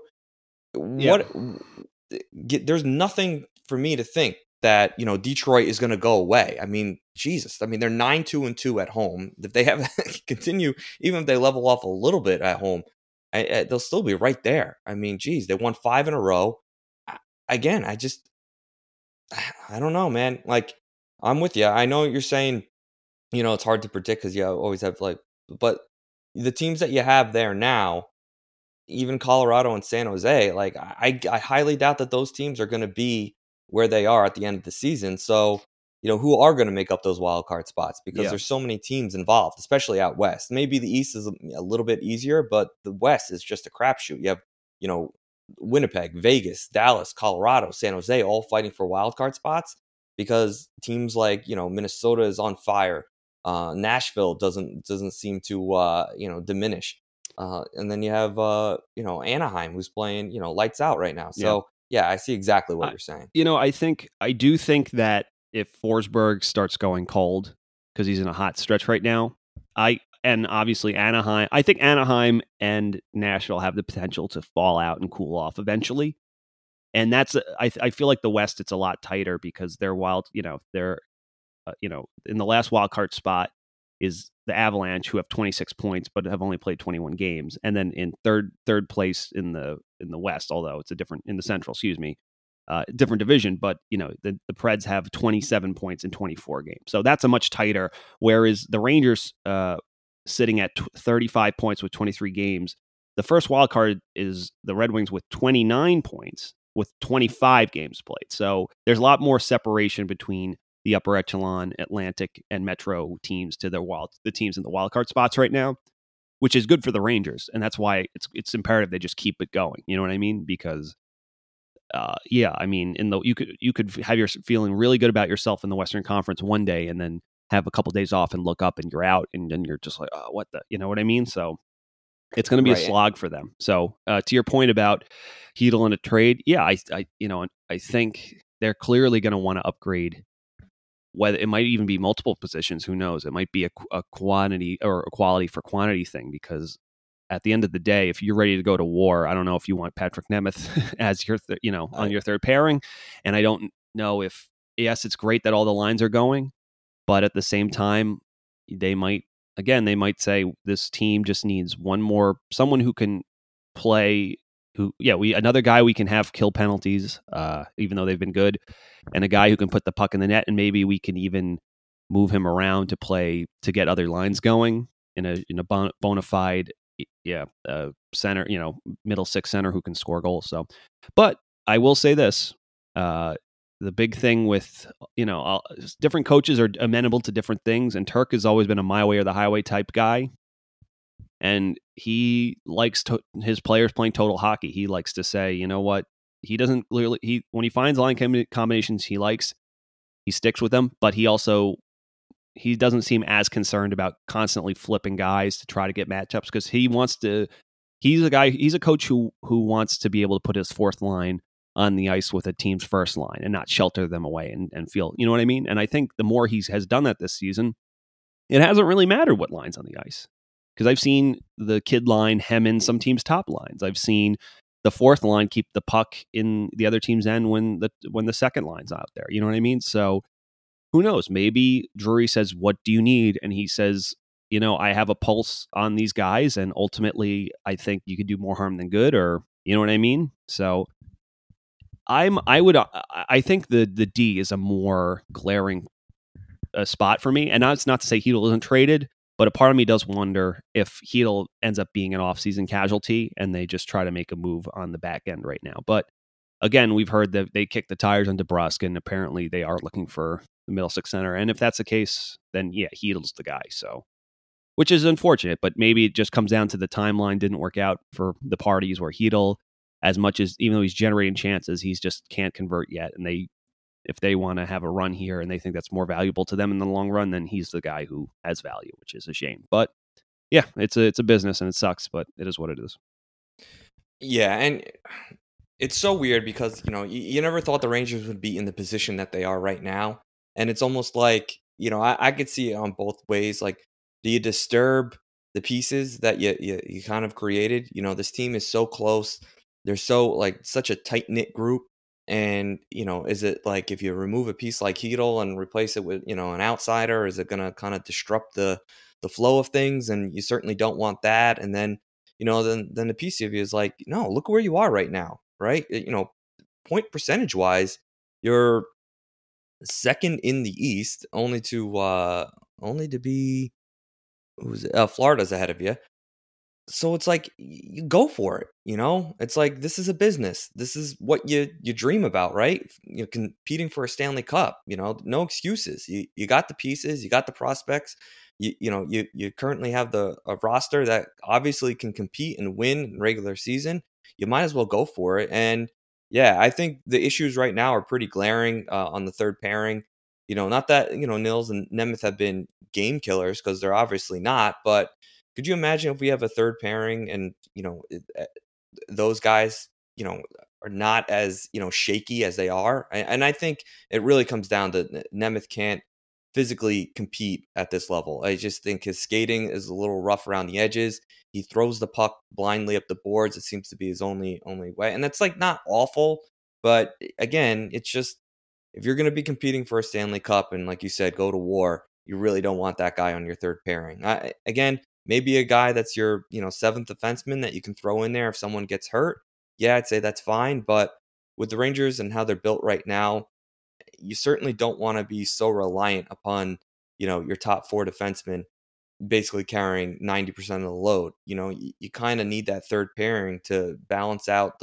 There's nothing for me to think that, Detroit is going to go away. I mean, Jesus. I mean, they're 9-2-2 at home. If they have continue, even if they level off a little bit at home, they'll still be right there. I mean, geez, they won 5 in a row. Again, I don't know, man. Like, I'm with you. I know what you're saying. It's hard to predict because you always have but the teams that you have there now, even Colorado and San Jose, like I highly doubt that those teams are going to be where they are at the end of the season. So, who are going to make up those wild card spots, because there's so many teams involved, especially out west. Maybe the East is a little bit easier, but the West is just a crapshoot. You have, Winnipeg, Vegas, Dallas, Colorado, San Jose, all fighting for wild card spots, because teams like, Minnesota is on fire. Nashville doesn't seem to diminish, and then you have Anaheim, who's playing lights out right now. So yeah, I see exactly what you're saying. I do think that if Forsberg starts going cold, because he's in a hot stretch right now, and obviously Anaheim, I think Anaheim and Nashville have the potential to fall out and cool off eventually, and that's I feel like the West, it's a lot tighter because they're they're in the last wild card spot is the Avalanche, who have 26 points but have only played 21 games, and then in third place in the West, although it's in the Central, excuse me, different division, but the Preds have 27 points in 24 games, so that's a much tighter. Whereas the Rangers sitting at 35 points with 23 games. The first wild card is the Red Wings with 29 points with 25 games played. So there's a lot more separation between the upper echelon Atlantic and Metro teams to the teams in the wild card spots right now, which is good for the Rangers, and that's why it's imperative they just keep it going. You know what I mean? Because you could have your feeling really good about yourself in the Western Conference one day, and then have a couple days off and look up and you're out, and then you're just like, oh, what the, you know what I mean? So it's going to be a slog for them. So to your point about Hedl in a trade, I think they're clearly going to want to upgrade. Whether it might even be multiple positions, who knows? It might be a quantity or a quality for quantity thing, because at the end of the day, if you're ready to go to war, I don't know if you want Patrick Nemeth as your, on your third pairing. And I don't know if, yes, it's great that all the lines are going, but at the same time, they might say this team just needs someone who can play, another guy we can have kill penalties, even though they've been good, and a guy who can put the puck in the net, and maybe we can even move him around to get other lines going in a bona fide center, middle six center who can score goals. So, but I will say this, the big thing with, different coaches are amenable to different things, and Turk has always been a my way or the highway type guy, and he likes his players playing total hockey. He likes to say, you know what, he doesn't clearly, when he finds line combinations he likes, he sticks with them, but he doesn't seem as concerned about constantly flipping guys to try to get matchups, because he's a coach who wants to be able to put his fourth line on the ice with a team's first line and not shelter them away and feel, you know what I mean? And I think the more he has done that this season, it hasn't really mattered what line's on the ice. Because I've seen the kid line hem in some teams' top lines. I've seen the fourth line keep the puck in the other team's end when the second line's out there. You know what I mean? So who knows? Maybe Drury says, what do you need? And he says, I have a pulse on these guys, and ultimately I think you could do more harm than good, or you know what I mean? So I think the D is a more glaring spot for me. And that's not to say Hedl isn't traded, but a part of me does wonder if Hedl ends up being an offseason casualty and they just try to make a move on the back end right now. But again, we've heard that they kicked the tires on DeBrusk, and apparently they are looking for the middle six center. And if that's the case, then yeah, Hedl's the guy. So, which is unfortunate, but maybe it just comes down to the timeline didn't work out for the parties, where Hedl, as much as, even though he's generating chances, he's just can't convert yet. And if they want to have a run here and they think that's more valuable to them in the long run, then he's the guy who has value, which is a shame. But yeah, it's a business and it sucks, but it is what it is. Yeah, and it's so weird because, you never thought the Rangers would be in the position that they are right now. And it's almost like, I could see it on both ways. Like, do you disturb the pieces that you kind of created? This team is so close. They're so, like, such a tight-knit group. And, is it like, if you remove a piece like Hedl and replace it with, an outsider, is it going to kind of disrupt the flow of things? And you certainly don't want that. And then, then the piece of you is like, no, look where you are right now, right? Point percentage wise, you're second in the East, only to be Florida's ahead of you. So it's like, you go for it, It's like, this is a business. This is what you dream about, right? You're competing for a Stanley Cup, no excuses. You got the pieces, you got the prospects. You currently have a roster that obviously can compete and win in regular season. You might as well go for it. And yeah, I think the issues right now are pretty glaring on the third pairing. Not that, Nils and Nemeth have been game killers, because they're obviously not, but could you imagine if we have a third pairing and, those guys, are not as, shaky as they are? And I think it really comes down to Nemeth can't physically compete at this level. I just think his skating is a little rough around the edges. He throws the puck blindly up the boards. It seems to be his only way. And that's, like, not awful, but again, it's just, if you're going to be competing for a Stanley Cup and, like you said, go to war, you really don't want that guy on your third pairing. Again, maybe a guy that's your, seventh defenseman that you can throw in there if someone gets hurt. Yeah, I'd say that's fine. But with the Rangers and how they're built right now, you certainly don't want to be so reliant upon, your top 4 defensemen basically carrying 90% of the load. You kind of need that third pairing to balance out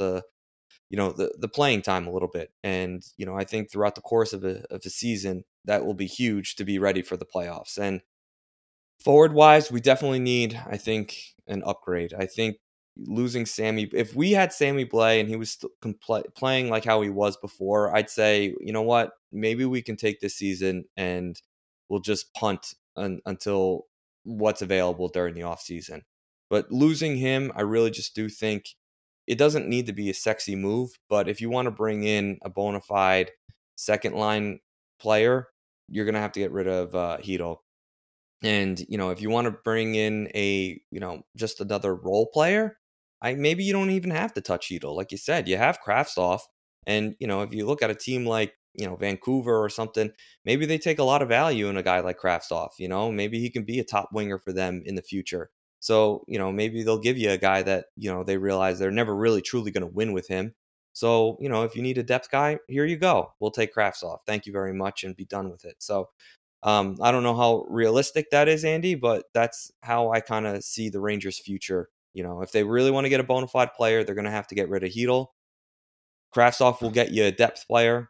the playing time a little bit. And, I think throughout the course of a season, that will be huge to be ready for the playoffs. And forward wise, we definitely need, I think, an upgrade. I think losing Sammy, if we had Sammy Blais and he was still playing like how he was before, I'd say, you know what, maybe we can take this season and we'll just punt until what's available during the offseason. But losing him, I really just do think it doesn't need to be a sexy move. But if you want to bring in a bona fide second line player, you're going to have to get rid of Chytil. And, if you want to bring in just another role player, maybe you don't even have to touch Chytil. Like you said, you have Kravtsov. And, if you look at a team like, Vancouver or something, maybe they take a lot of value in a guy like Kravtsov. Maybe he can be a top winger for them in the future. So, maybe they'll give you a guy that, they realize they're never really truly going to win with him. So, if you need a depth guy, here you go. We'll take Kravtsov. Thank you very much and be done with it. So, I don't know how realistic that is, Andy, but that's how I kind of see the Rangers' future. If they really want to get a bona fide player, they're going to have to get rid of Chytil. Kravtsov will get you a depth player,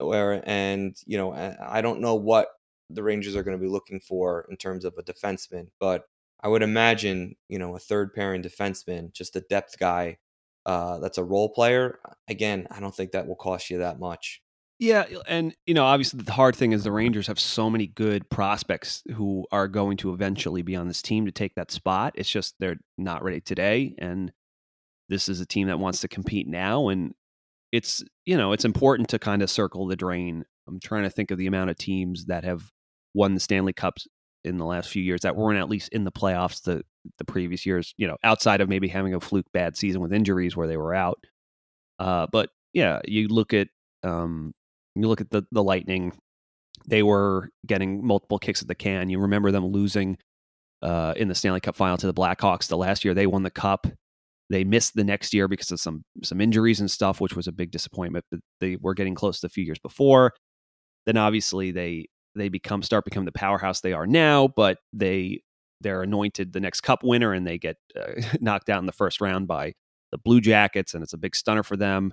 and I don't know what the Rangers are going to be looking for in terms of a defenseman, but I would imagine a third pairing defenseman, just a depth guy that's a role player. Again, I don't think that will cost you that much. Yeah, and obviously the hard thing is the Rangers have so many good prospects who are going to eventually be on this team to take that spot. It's just they're not ready today, and this is a team that wants to compete now, and it's it's important to kind of circle the drain. I'm trying to think of the amount of teams that have won the Stanley Cups in the last few years that weren't at least in the playoffs the previous years, outside of maybe having a fluke bad season with injuries where they were out. But yeah, you look at the Lightning, they were getting multiple kicks at the can. You remember them losing in the Stanley Cup final to the Blackhawks the last year. They won the cup. They missed the next year because of some injuries and stuff, which was a big disappointment. But they were getting close the few years before. Then obviously they start becoming the powerhouse they are now. But they're anointed the next cup winner, and they get knocked out in the first round by the Blue Jackets, and it's a big stunner for them.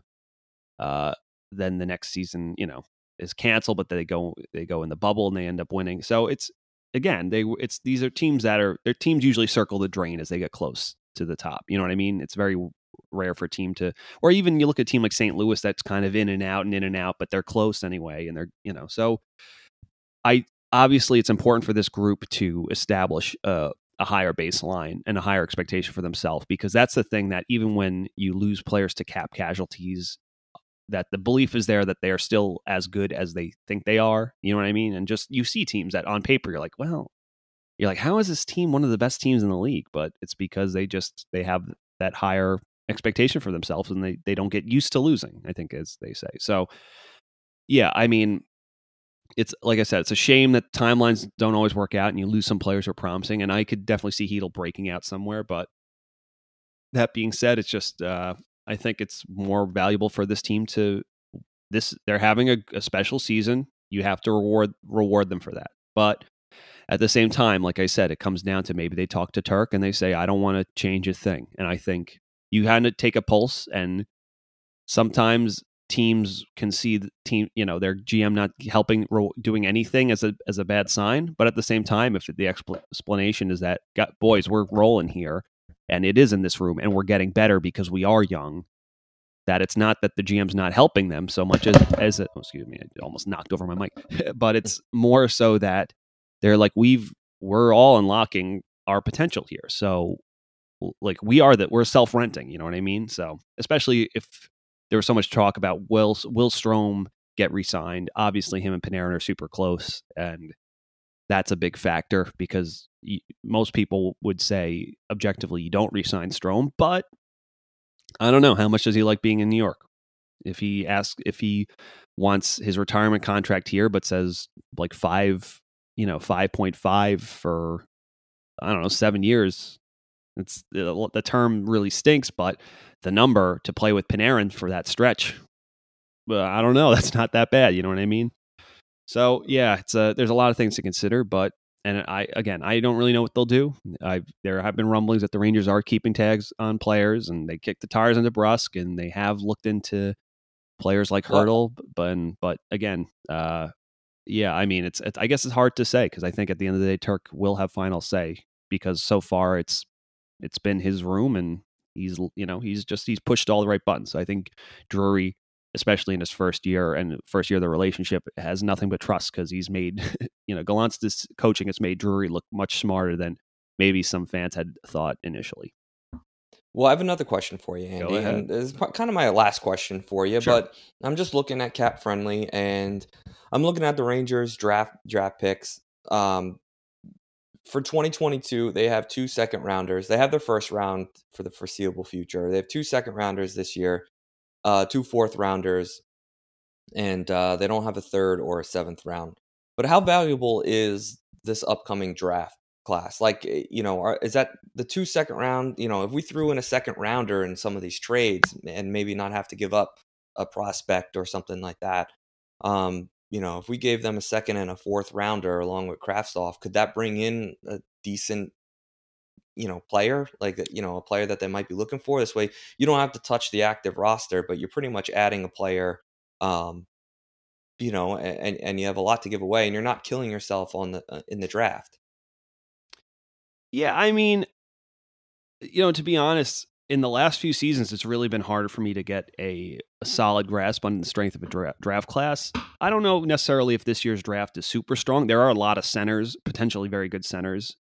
Then the next season, is canceled, but they go in the bubble and they end up winning. So it's again, these are teams their teams usually circle the drain as they get close to the top. You know what I mean? It's very rare for a team to, or even you look at a team like St. Louis that's kind of in and out, but they're close anyway. And they're, so obviously it's important for this group to establish a higher baseline and a higher expectation for themselves, because that's the thing that even when you lose players to cap casualties, that the belief is there that they are still as good as they think they are. You know what I mean? And just, you see teams that on paper, you're like, how is this team one of the best teams in the league? But it's because they have that higher expectation for themselves, and they don't get used to losing, I think, as they say. So yeah, I mean, it's like I said, it's a shame that timelines don't always work out and you lose some players who are promising. And I could definitely see Chytil breaking out somewhere. But that being said, it's just, I think it's more valuable for this team they're having a special season. You have to reward them for that. But at the same time, like I said, it comes down to maybe they talk to Turk and they say, I don't want to change a thing. And I think you had to take a pulse, and sometimes teams can see the team, their GM not helping, doing anything as a bad sign. But at the same time, if the explanation is that, boys, we're rolling here, and it is in this room, and we're getting better because we are young, that it's not that the GM's not helping them so much as excuse me, I almost knocked over my mic, but it's more so that they're like, we're all unlocking our potential here. So like we're self-renting, you know what I mean? So especially if there was so much talk about will Strome get re-signed, obviously him and Panarin are super close, and that's a big factor because most people would say objectively you don't re-sign Strome, but I don't know, how much does he like being in New York? If he wants his retirement contract here, but says like 5.5 for, I don't know, 7 years, it's the term really stinks, but the number to play with Panarin for that stretch, I don't know. That's not that bad. You know what I mean? So yeah, it's there's a lot of things to consider, but I don't really know what they'll do. There have been rumblings that the Rangers are keeping tags on players, and they kicked the tires into Brusque, and they have looked into players like Hurdle, but again, yeah, I mean, it's I guess it's hard to say because I think at the end of the day, Turk will have final say because so far it's been his room and he's pushed all the right buttons. So I think Drury, especially in his first year of the relationship, has nothing but trust because he's made Gallant's coaching has made Drury look much smarter than maybe some fans had thought initially. Well, I have another question for you, Andy, and this is kind of my last question for you. Sure. But I'm just looking at Cap Friendly, and I'm looking at the Rangers draft picks. For 2022, they have 2 second rounders. They have their first round for the foreseeable future. They have 2 second rounders this year, 2 fourth rounders, and they don't have a third or a 7th round. But how valuable is this upcoming draft class? Like, is that the 2 second round? If we threw in a second rounder in some of these trades and maybe not have to give up a prospect or something like that, if we gave them a second and a 4th rounder along with Kravtsov, could that bring in a decent, player, like, a player that they might be looking for? This way, you don't have to touch the active roster, but you're pretty much adding a player, and you have a lot to give away, and you're not killing yourself in the draft. Yeah, I mean, to be honest, in the last few seasons, it's really been harder for me to get a solid grasp on the strength of a draft class. I don't know necessarily if this year's draft is super strong. There are a lot of centers, potentially very good centers,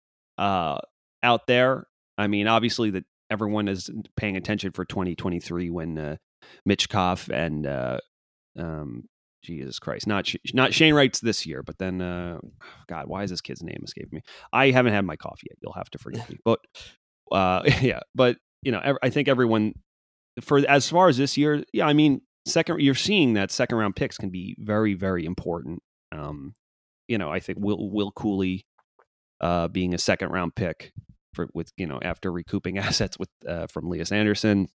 out there. I mean, obviously that everyone is paying attention for 2023 when Michkov and Jesus Christ, not Shane Wright's this year, but then God, why is this kid's name escaping me? I haven't had my coffee yet. You'll have to forgive me, but yeah, but I think everyone as far as this year, yeah, I mean, you're seeing that second round picks can be very, very important. I think Will Cooley being a second round pick after recouping assets from Lias Andersson.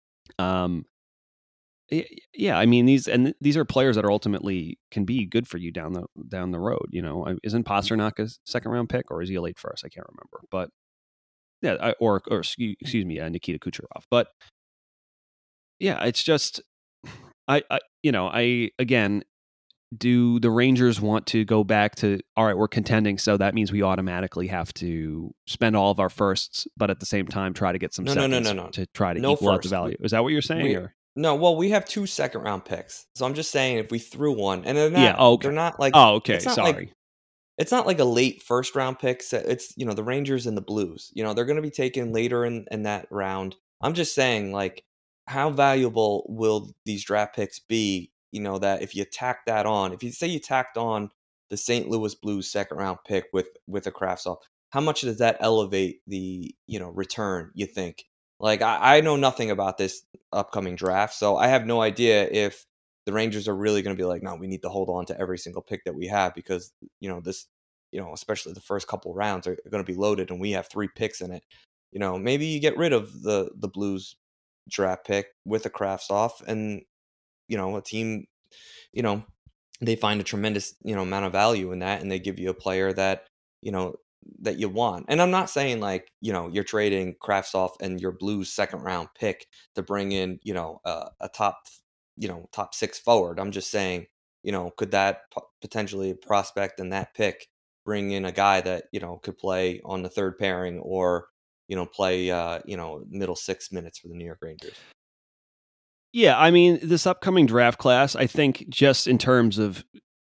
Yeah, I mean these are players that are ultimately can be good for you down the road. Isn't Pastrnak a second round pick or is he a late first? I can't remember, but yeah, or excuse me, Nikita Kucherov. But yeah, it's just I again, do the Rangers want to go back to, all right, we're contending, so that means we automatically have to spend all of our firsts, but at the same time try to get some seconds to try to equal out the value. Is that what you're saying? No, well, we have 2 second round picks. So I'm just saying if we threw one, and they're not like, oh, okay, sorry. It's not like a late first round pick. It's, the Rangers and the Blues. They're going to be taken later in that round. I'm just saying, like, how valuable will these draft picks be? That if you tack that on, if you say you tacked on the St. Louis Blues second round pick with a Kravtsov, how much does that elevate the return, you think? Like, I know nothing about this upcoming draft, so I have no idea if the Rangers are really going to be like, no, we need to hold on to every single pick that we have because, this, especially the first couple rounds are going to be loaded and we have 3 picks in it. Maybe you get rid of the Blues draft pick with a Kravtsov and, a team, they find a tremendous, amount of value in that and they give you a player that, that you want. And I'm not saying like, you're trading Kravtsov and your Blues second round pick to bring in, a top 6 forward. I'm just saying, could that potentially prospect and that pick bring in a guy that, could play on the third pairing or, play, middle 6 minutes for the New York Rangers? Yeah, I mean, this upcoming draft class, I think just in terms of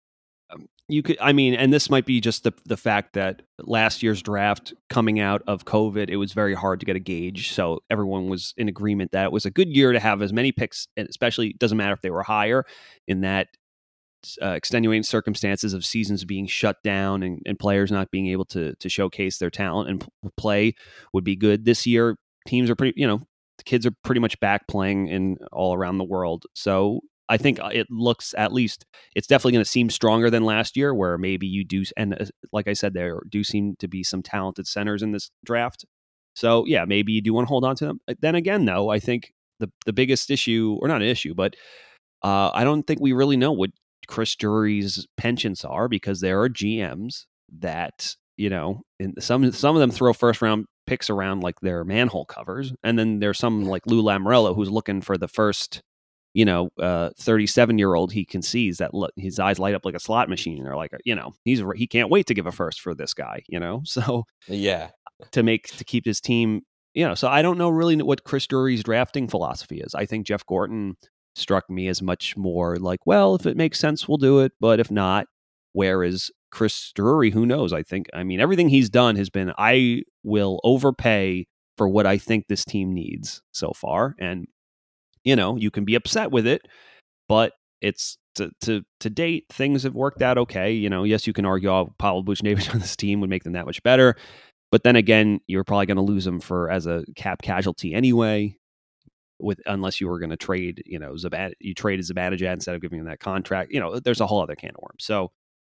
and this might be just the fact that last year's draft coming out of COVID, it was very hard to get a gauge. So everyone was in agreement that it was a good year to have as many picks, and especially it doesn't matter if they were higher in that extenuating circumstances of seasons being shut down and players not being able to showcase their talent and play would be good. This year, teams are pretty, the kids are pretty much back playing in all around the world. So I think it looks, at least it's definitely going to seem stronger than last year where maybe you do. And like I said, there do seem to be some talented centers in this draft. So yeah, maybe you do want to hold on to them. Then again, though, I think the biggest issue, or not an issue, but I don't think we really know what Chris Drury's penchants are, because there are GMs that, and some of them throw first round picks around like they're manhole covers, and then there's some like Lou Lamoriello who's looking for the first 37-year-old he can see that his eyes light up like a slot machine, or like he can't wait to give a first for this guy, so Yeah. to keep his team, so I don't know really what Chris Drury's drafting philosophy is. I think Jeff Gorton struck me as much more like, well, if it makes sense, we'll do it, but if not, whereas Chris Drury, who knows? I mean, everything he's done has been, I will overpay for what I think this team needs so far. And, you can be upset with it, but it's to date, things have worked out okay. Yes, you can argue, Pavel Buchnevich on this team would make them that much better. But then again, you're probably going to lose him as a cap casualty anyway, unless you were going to trade, you traded Zibanejad instead of giving him that contract. There's a whole other can of worms. So,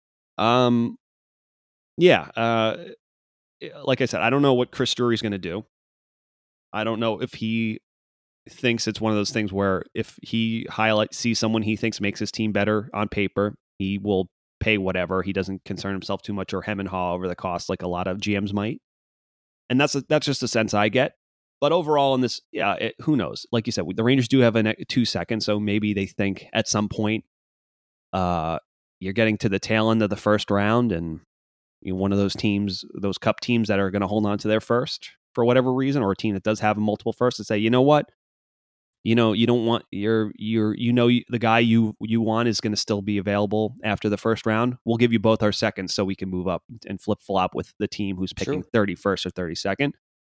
like I said, I don't know what Chris Drury's going to do. I don't know if he thinks it's one of those things where if he sees someone he thinks makes his team better on paper, he will pay whatever. He doesn't concern himself too much or hem and haw over the cost like a lot of GMs might. And that's just a sense I get. But overall in this, who knows? Like you said, the Rangers do have a 2 seconds, so maybe they think at some point you're getting to the tail end of the first round, and one of those teams, those cup teams that are going to hold on to their first for whatever reason, or a team that does have a multiple first, to say, you know what? You don't want the guy you want is going to still be available after the first round. We'll give you both our seconds so we can move up and flip flop with the team who's picking 31st or 32nd.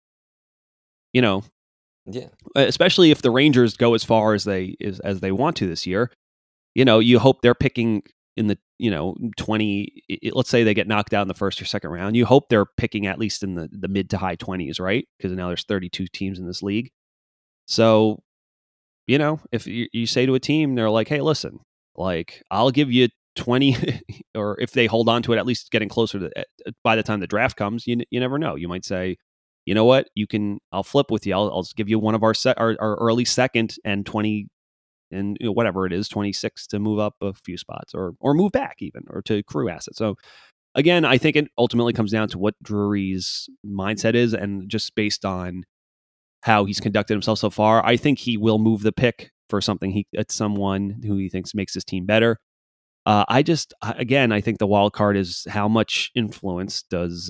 Yeah. Especially if the Rangers go as far as they want to this year, you hope they're picking in the 20. Let's say they get knocked out in the first or second round. You hope they're picking at least in the mid to high 20s, right? Because now there's 32 teams in this league. So, if you say to a team, they're like, hey, listen, like I'll give you 20, or if they hold on to it, at least getting closer to by the time the draft comes, you never know. You might say, you know what, I'll flip with you. I'll give you one of our early second and 20 and whatever it is, 26 to move up a few spots or move back even, or to accrue assets. So again, I think it ultimately comes down to what Drury's mindset is, and just based on how he's conducted himself so far, I think he will move the pick for someone who he thinks makes his team better. I think the wild card is how much influence does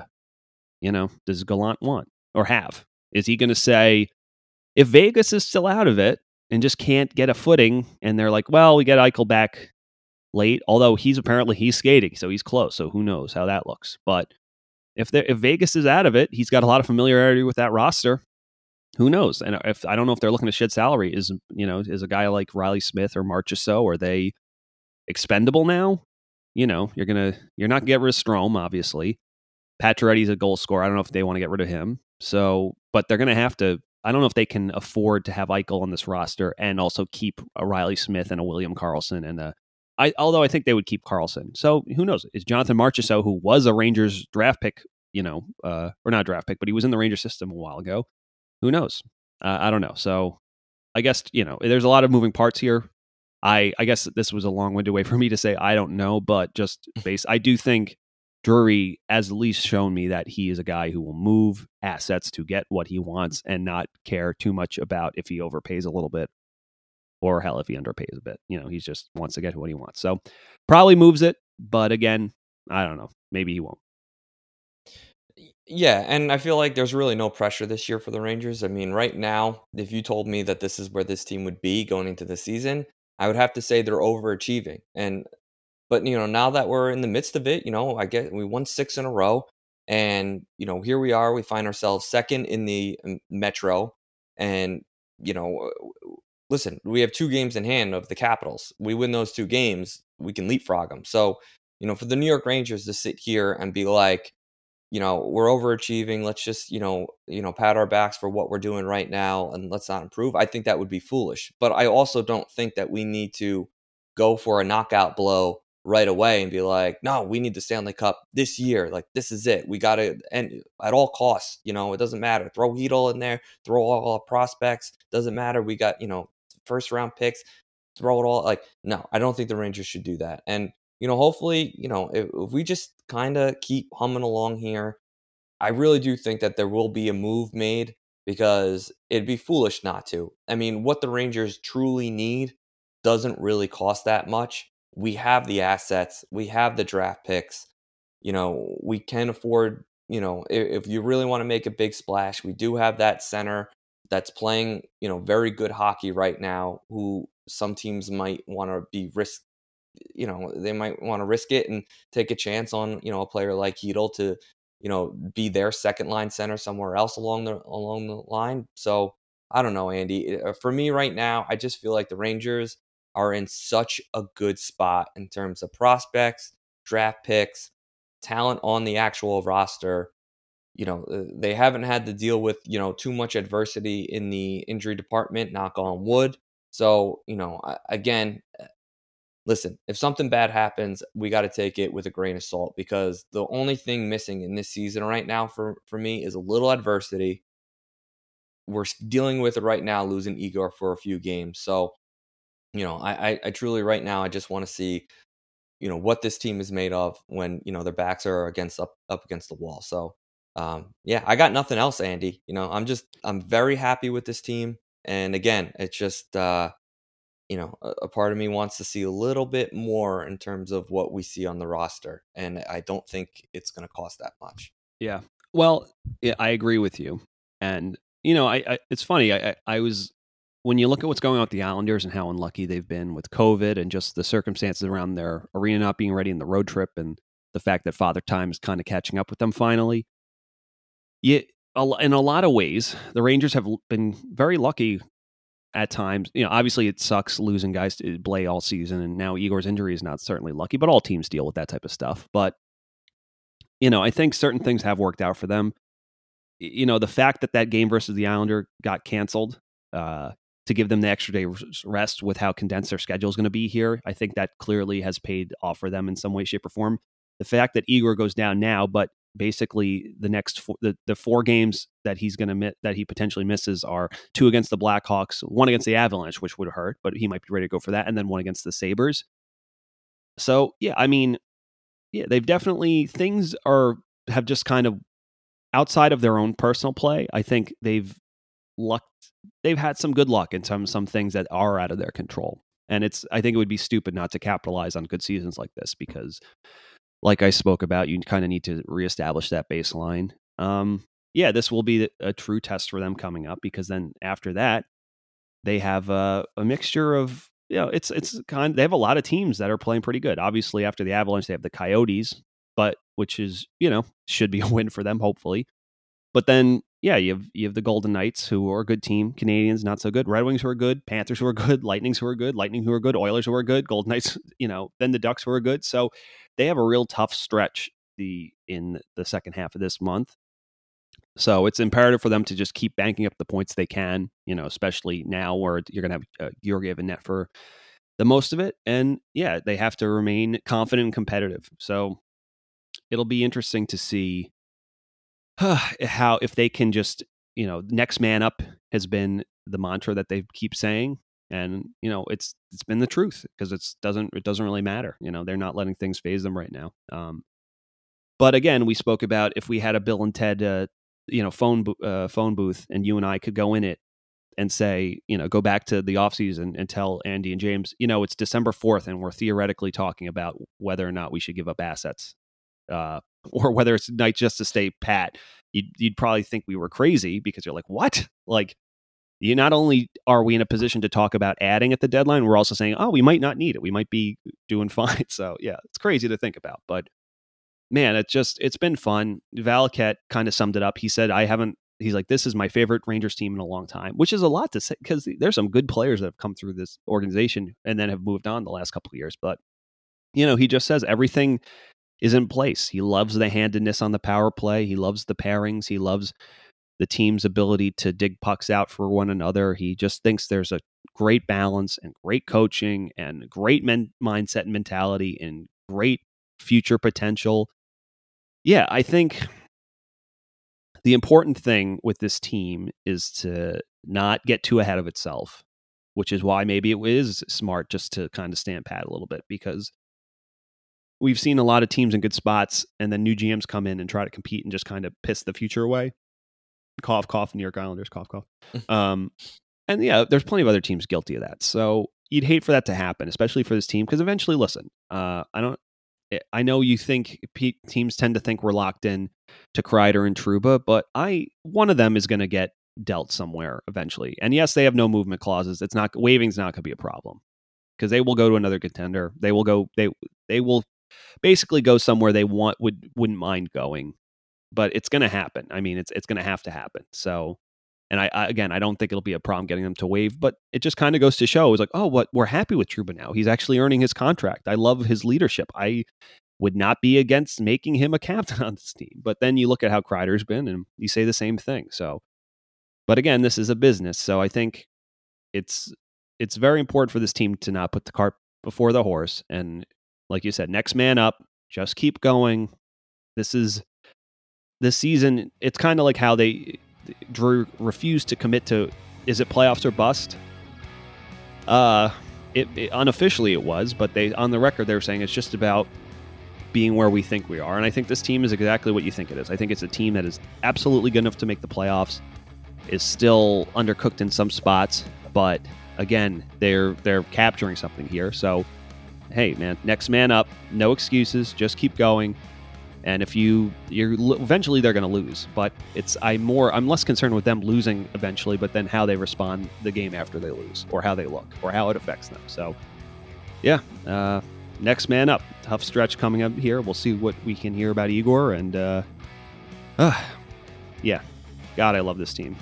Gallant want or have? Is he going to say, if Vegas is still out of it and just can't get a footing, and they're like, well, we get Eichel back late, although he's skating, so he's close, so who knows how that looks. But if Vegas is out of it, he's got a lot of familiarity with that roster. Who knows? And I don't know if they're looking to shed salary. Is a guy like Riley Smith or Marchessault, are they expendable now? You're not going to get rid of Strome, obviously. Pacioretty's a goal scorer. I don't know if they want to get rid of him. So, but they're going to have to. I don't know if they can afford to have Eichel on this roster and also keep a Riley Smith and a William Karlsson and although I think they would keep Karlsson. So who knows? Is Jonathan Marchessault, who was a Rangers draft pick, or not draft pick, but he was in the Rangers system a while ago. Who knows? I don't know. So I guess, there's a lot of moving parts here. I guess this was a long-winded way for me to say I don't know, but just I do think Drury has at least shown me that he is a guy who will move assets to get what he wants and not care too much about if he overpays a little bit, or hell, if he underpays a bit. He just wants to get what he wants. So probably moves it, but again, I don't know. Maybe he won't. Yeah, and I feel like there's really no pressure this year for the Rangers. I mean, right now, if you told me that this is where this team would be going into the season, I would have to say they're overachieving. But now that we're in the midst of it, we won 6 in a row, and here we are. We find ourselves second in the Metro, and listen, we have 2 games in hand of the Capitals. We win those 2 games, we can leapfrog them. So for the New York Rangers to sit here and be like, we're overachieving, let's just, pat our backs for what we're doing right now and let's not improve, I think that would be foolish. But I also don't think that we need to go for a knockout blow right away and be like, no, we need the Stanley Cup this year. Like, this is it. We got to end at all costs. It doesn't matter. Throw Hedl in there, throw all our prospects. Doesn't matter. We got, first round picks. throw it all. Like, no, I don't think the Rangers should do that. And, hopefully, if we just kind of keep humming along here, I really do think that there will be a move made because it'd be foolish not to. I mean, what the Rangers truly need doesn't really cost that much. We have the assets, we have the draft picks. We can afford, if you really want to make a big splash, we do have that center that's playing, very good hockey right now, who some teams might want to be they might want to risk it and take a chance on, a player like Hedel to, be their second line center somewhere else along the line. So I don't know, Andy. For me right now, I just feel like the Rangers are in such a good spot in terms of prospects, draft picks, talent on the actual roster. They haven't had to deal with, too much adversity in the injury department, knock on wood. So, again, listen, if something bad happens, we got to take it with a grain of salt, because the only thing missing in this season right now for me is a little adversity. We're dealing with it right now, losing Igor for a few games. So, I truly right now, I just want to see, what this team is made of when, their backs are up against the wall. So, yeah, I got nothing else, Andy. I'm very happy with this team. And again, it's just, a part of me wants to see a little bit more in terms of what we see on the roster. And I don't think it's going to cost that much. Yeah. Well, yeah, I agree with you. And, it's funny. I was, when you look at what's going on with the Islanders and how unlucky they've been with COVID and just the circumstances around their arena not being ready in the road trip and the fact that Father Time is kind of catching up with them finally. In a lot of ways, the Rangers have been very lucky at times. Obviously it sucks losing guys to Blais all season, and now Igor's injury is not certainly lucky, but all teams deal with that type of stuff. But, I think certain things have worked out for them. The fact that game versus the Islander got canceled to give them the extra day rest with how condensed their schedule is going to be here, I think that clearly has paid off for them in some way, shape, or form. The fact that Igor goes down now, but basically the next the 4 games that he's going to that he potentially misses are 2 against the Blackhawks, 1 against the Avalanche, which would hurt, but he might be ready to go for that, and then 1 against the Sabres. So yeah, I mean, yeah, they've definitely, things have just kind of outside of their own personal play. I think they've had some good luck in some things that are out of their control, and I think it would be stupid not to capitalize on good seasons like this, because like I spoke about, you kind of need to reestablish that baseline. Yeah, this will be a true test for them coming up, because then after that, they have a mixture of, they have a lot of teams that are playing pretty good. Obviously, after the Avalanche, they have the Coyotes, but which is, should be a win for them, hopefully. But then, yeah, you have the Golden Knights, who are a good team. Canadians, not so good. Red Wings, who are good. Panthers, who are good. Lightning, who are good. Oilers, who are good. Golden Knights, then the Ducks, who are good. So they have a real tough stretch in the second half of this month. So it's imperative for them to just keep banking up the points they can, especially now where you're going to have Georgiev and net for the most of it. And yeah, they have to remain confident and competitive. So it'll be interesting to see how, if they can just, next man up has been the mantra that they keep saying. And, it's been the truth, because it doesn't really matter. They're not letting things phase them right now. But again, we spoke about, if we had a Bill and Ted, phone booth, and you and I could go in it and say, go back to the offseason and tell Andy and James, it's December 4th and we're theoretically talking about whether or not we should give up assets, or whether it's night just to stay pat. You'd probably think we were crazy, because you're like, what? Like, not only are we in a position to talk about adding at the deadline, we're also saying, oh, we might not need it. We might be doing fine. So yeah, it's crazy to think about, but man, it's been fun. Valaket kind of summed it up. He said, he's like, this is my favorite Rangers team in a long time, which is a lot to say, because there's some good players that have come through this organization and then have moved on the last couple of years. But, he just says everything is in place. He loves the handedness on the power play. He loves the pairings. He loves the team's ability to dig pucks out for one another. He just thinks there's a great balance and great coaching and great mindset and mentality and great future potential. Yeah, I think the important thing with this team is to not get too ahead of itself. which is why maybe it is smart just to kind of stand pat a little bit, because we've seen a lot of teams in good spots and then new GMs come in and try to compete and just kind of piss the future away. Cough, cough, New York Islanders, cough, cough. And yeah, there's plenty of other teams guilty of that. So you'd hate for that to happen, especially for this team, because eventually, listen, I know you think teams tend to think we're locked in to Kreider and Trouba, but one of them is going to get dealt somewhere eventually. And yes, they have no movement clauses. Waiving's not going to be a problem, because they will go to another contender. They will basically go somewhere they wouldn't mind going, but it's going to happen. I mean, it's going to have to happen. So, and I don't think it'll be a problem getting them to waive, but it just kind of goes to show, it's like, oh, we're happy with Trouba now. He's actually earning his contract. I love his leadership. I would not be against making him a captain on this team. But then you look at how Kreider's been and you say the same thing. So, but again, this is a business. So I think it's very important for this team to not put the cart before the horse. And like you said, next man up, just keep going. This season, it's kind of like how Drew refused to commit to, is it playoffs or bust? It unofficially it was, but on the record they were saying it's just about being where we think we are. And I think this team is exactly what you think it is. I think it's a team that is absolutely good enough to make the playoffs, is still undercooked in some spots, but again, they're capturing something here. So, hey man, next man up, no excuses, just keep going. And if you're eventually they're going to lose, but I'm less concerned with them losing eventually, but then how they respond the game after they lose, or how they look, or how it affects them. So, yeah, next man up. Tough stretch coming up here. We'll see what we can hear about Igor, and yeah, God, I love this team.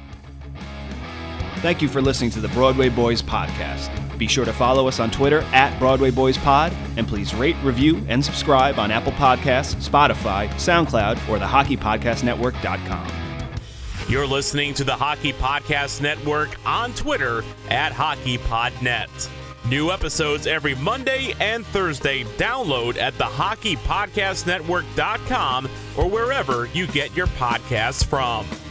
Thank you for listening to the Broadway Boys podcast. Be sure to follow us on Twitter @BroadwayBoysPod, and please rate, review, and subscribe on Apple Podcasts, Spotify, SoundCloud, or the HockeyPodcastNetwork.com. You're listening to the Hockey Podcast Network on Twitter @HockeyPodNet. New episodes every Monday and Thursday. Download at the HockeyPodcastNetwork.com or wherever you get your podcasts from.